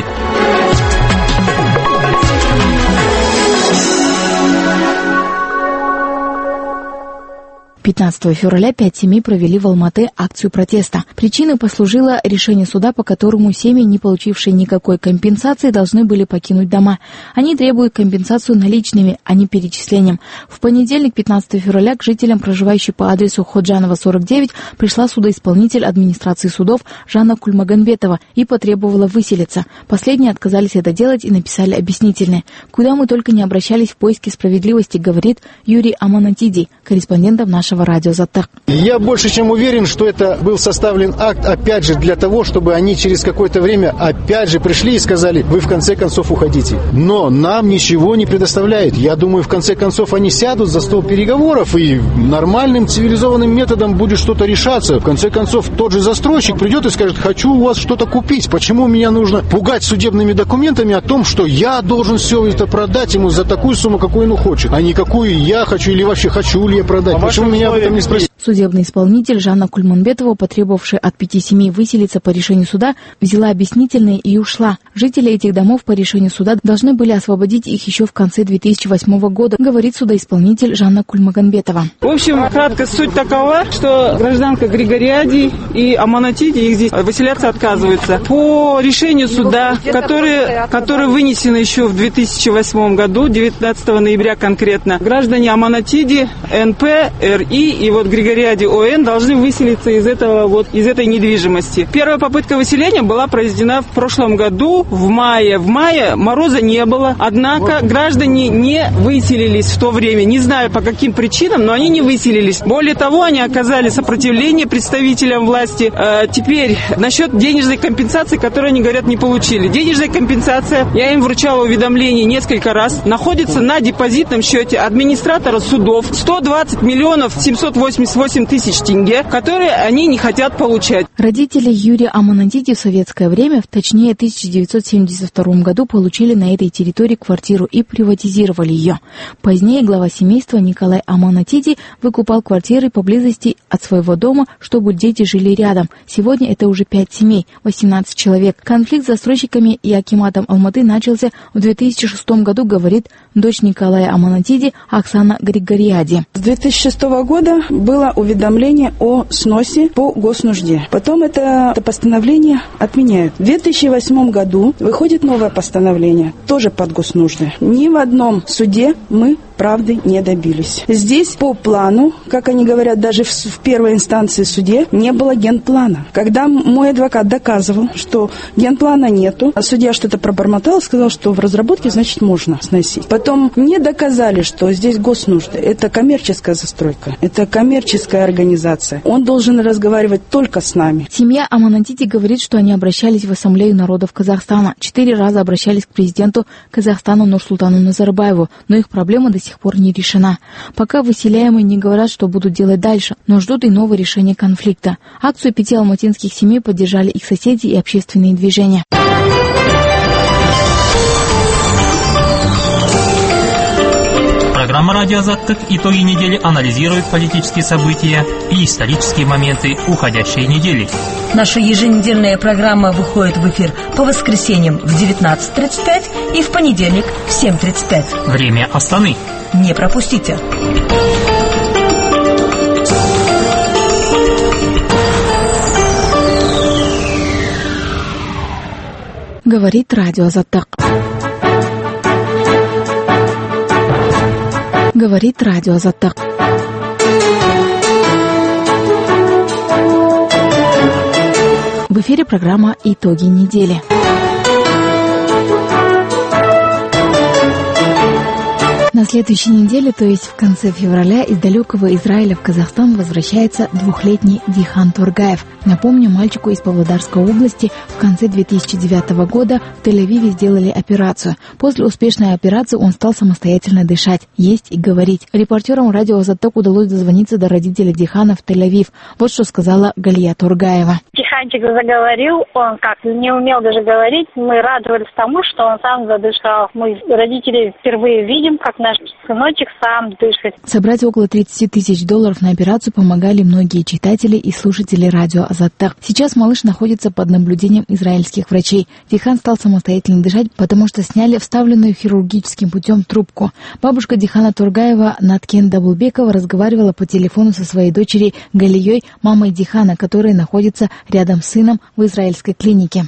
пятнадцатого февраля пять семей провели в Алматы акцию протеста. Причиной послужило решение суда, по которому семьи, не получившие никакой компенсации, должны были покинуть дома. Они требуют компенсацию наличными, а не перечислением. В понедельник, пятнадцатого февраля, к жителям, проживающим по адресу Ходжанова, сорок девять, пришла судоисполнитель администрации судов Жанна Кульмагамбетова и потребовала выселиться. Последние отказались это делать и написали объяснительное. Куда мы только не обращались в поиске справедливости, говорит Юрий Аманатиди, корреспондентом нашего радио Азаттык. Я больше чем уверен, что это был составлен акт, опять же, для того, чтобы они через какое-то время опять же пришли и сказали: вы в конце концов уходите. Но нам ничего не предоставляют. Я думаю, в конце концов они сядут за стол переговоров и нормальным цивилизованным методом будет что-то решаться. В конце концов, тот же застройщик придет и скажет: хочу у вас что-то купить. Почему меня нужно пугать судебными документами о том, что я должен все это продать ему за такую сумму, какую он хочет, а не какую я хочу или вообще хочу ли я продать. А почему меня об этом не спросили? Судебный исполнитель Жанна Кульманбетова, потребовавшая от пяти семей выселиться по решению суда, взяла объяснительные и ушла. Жители этих домов по решению суда должны были освободить их еще в конце две тысячи восьмого года, говорит судоисполнитель Жанна Кульмагамбетова. В общем, кратко суть такова, что гражданка Григориади и Аманатиди их здесь выселяться отказываются. По решению суда, которое, которое вынесено еще в две тысячи восьмом году, девятнадцатого ноября конкретно, граждане Аманатиди, эн пэ, эр и и вот Григориади Григориади ОН должны выселиться из этого вот из этой недвижимости. Первая попытка выселения была произведена в прошлом году в мае. В мае мороза не было, однако граждане не выселились в то время. Не знаю по каким причинам, но они не выселились. Более того, они оказали сопротивление представителям власти. Э, теперь насчет денежной компенсации, которую они говорят не получили. Денежная компенсация, я им вручала уведомление несколько раз, находится на депозитном счете администратора судов сто двадцать миллионов семьсот восемьдесят восемь тысяч тенге, которые они не хотят получать. Родители Юрия Аманатиди в советское время, точнее в тысяча девятьсот семьдесят втором году, получили на этой территории квартиру и приватизировали ее. Позднее глава семейства Николай Аманатиди выкупал квартиры поблизости от своего дома, чтобы дети жили рядом. Сегодня это уже пять семей, восемнадцать человек. Конфликт с застройщиками и акиматом Алматы начался в две тысячи шестом году, говорит дочь Николая Аманатиди Оксана Григориади. С две тысячи шестого года было уведомление о сносе по госнужде. Потом это, это постановление отменяют. В две тысячи восьмом году выходит новое постановление, тоже под госнужды. Ни в одном суде мы правды не добились. Здесь по плану, как они говорят, даже в, в первой инстанции суде не было генплана. Когда мой адвокат доказывал, что генплана нету, а судья что-то пробормотал, сказал, что в разработке, значит, можно сносить. Потом не доказали, что здесь госнужды. Это коммерческая застройка, это коммерческая организация. Он должен разговаривать только с нами. Семья Аманатиди говорит, что они обращались в Ассамблею народов Казахстана. Четыре раза обращались к президенту Казахстана Нурсултану Назарбаеву, но их проблема до сих пор не решена. Пока выселяемые не говорят, что будут делать дальше, но ждут и нового решения конфликта. Акцию пяти алматинских семей поддержали их соседи и общественные движения. Программа «Радио Азаттык» итоги недели анализирует политические события и исторические моменты уходящей недели. Наша еженедельная программа выходит в эфир по воскресеньям в девятнадцать тридцать пять и в понедельник в семь тридцать пять. Время Астаны. Не пропустите. Говорит радио Азаттык. Говорит радио Азаттык. В эфире программа «Итоги недели». На следующей неделе, то есть в конце февраля, из далекого Израиля в Казахстан возвращается двухлетний Дихан Тургаев. Напомню, мальчику из Павлодарской области в конце две тысячи девятого года в Тель-Авиве сделали операцию. После успешной операции он стал самостоятельно дышать, есть и говорить. Репортерам радио Азаттык удалось дозвониться до родителей Дихана в Тель-Авив. Вот что сказала Галия Тургаева. Диханчик заговорил, он как не умел даже говорить. Мы радовались тому, что он сам задышал. Мы родители впервые видим, как наш сыночек сам дышит. Собрать около тридцать тысяч долларов на операцию помогали многие читатели и слушатели радио Азаттык. Сейчас малыш находится под наблюдением израильских врачей. Дихан стал самостоятельно дышать, потому что сняли вставленную хирургическим путем трубку. Бабушка Дихана Тургаева Наткен Даблбекова разговаривала по телефону со своей дочерью Галией, мамой Дихана, которая находится рядом с сыном в израильской клинике.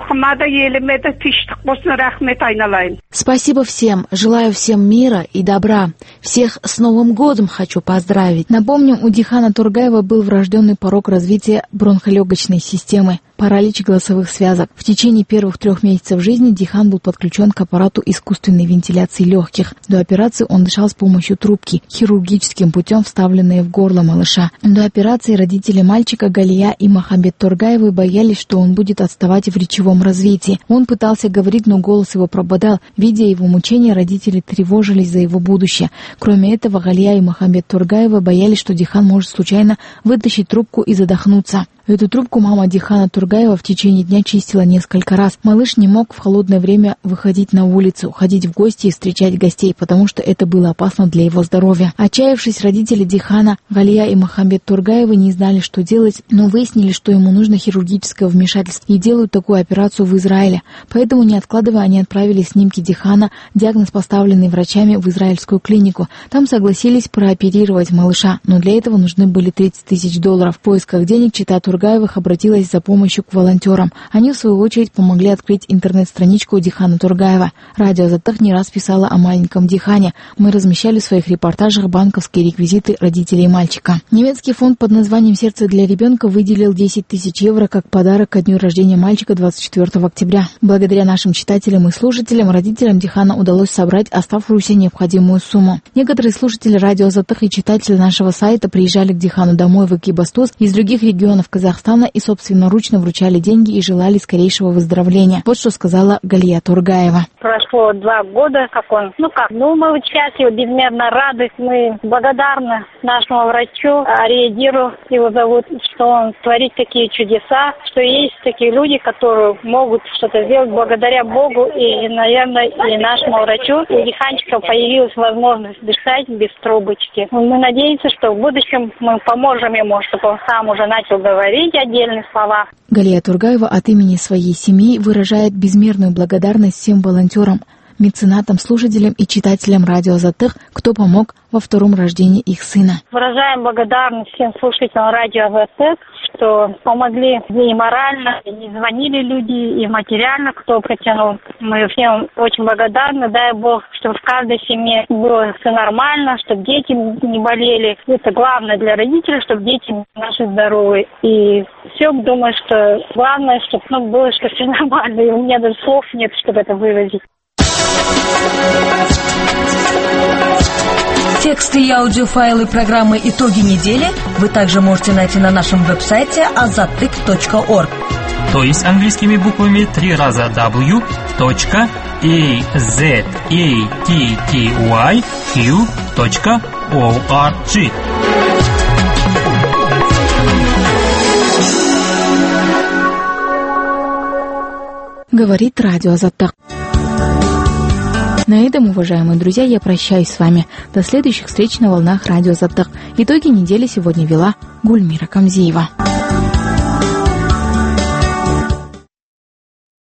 Спасибо всем. Желаю всем мира и добра. Всех с Новым годом хочу поздравить. Напомним, у Дихана Тургаева был врожденный порог развития бронхолегочной системы, паралич голосовых связок. В течение первых трех месяцев жизни Дихан был подключен к аппарату искусственной вентиляции легких. До операции он дышал с помощью трубки, хирургическим путем вставленной в горло малыша. До операции родители мальчика Галия и Махамбет Тургаевы боялись, что он будет отставать в речевом развитии. Он пытался говорить, но голос его пропадал. Видя его мучения, родители тревожились за его будущее. Кроме этого, Галия и Махамбет Тургаевы боялись, что Дихан может случайно вытащить трубку и задохнуться. Эту трубку мама Дихана Тургаева в течение дня чистила несколько раз. Малыш не мог в холодное время выходить на улицу, ходить в гости и встречать гостей, потому что это было опасно для его здоровья. Отчаявшись, родители Дихана, Галия и Махамбет Тургаевы не знали, что делать, но выяснили, что ему нужно хирургическое вмешательство и делают такую операцию в Израиле. Поэтому, не откладывая, они отправили снимки Дихана, диагноз, поставленный врачами, в израильскую клинику. Там согласились прооперировать малыша, но для этого нужны были тридцать тысяч долларов. В поисках денег чита Тургаева Тургаевых обратилась за помощью к волонтерам. Они, в свою очередь, помогли открыть интернет-страничку Дихана Тургаева. Радио Азаттык не раз писала о маленьком Дихане. Мы размещали в своих репортажах банковские реквизиты родителей мальчика. Немецкий фонд под названием «Сердце для ребенка» выделил десять тысяч евро как подарок ко дню рождения мальчика двадцать четвёртого октября. Благодаря нашим читателям и слушателям, родителям Дихана удалось собрать оставшуюся необходимую сумму. Некоторые слушатели радио Азаттык и читатели нашего сайта приезжали к Дихану домой в Экибастуз из других регионов Казахстана и собственноручно вручали деньги и желали скорейшего выздоровления. Вот что сказала Галия Тургаева. Прошло два года, как он, ну как, ну мы счастливы, безмерно рады, мы благодарны нашему врачу, Ариедиру его зовут, что он творит такие чудеса, что есть такие люди, которые могут что-то сделать благодаря Богу и, наверное, и нашему врачу. У Диханчика появилась возможность дышать без трубочки. Мы надеемся, что в будущем мы поможем ему, чтобы он сам уже начал говорить отдельные слова. Галия Тургаева от имени своей семьи выражает безмерную благодарность всем волонтерам, меценатам, слушателям и читателям радио Азаттык, кто помог во втором рождении их сына. Выражаем благодарность всем слушателям радио Азаттык, что помогли и морально, и звонили люди, и материально, кто протянул. Мы всем очень благодарны. Дай Бог, чтобы в каждой семье было все нормально, чтобы дети не болели. Это главное для родителей, чтобы дети наши здоровы. И все, думаю, что главное, чтобы ну, было, что все нормально. И у меня даже слов нет, чтобы это выразить. Тексты и аудиофайлы программы «Итоги недели» вы также можете найти на нашем веб-сайте азаттык точка орг. То есть английскими буквами три раза w точка a z a t t y q точка org. Говорит радио Азаттык. На этом, уважаемые друзья, я прощаюсь с вами. До следующих встреч на волнах радио Азаттык. Итоги недели сегодня вела Гульмира Камзиева.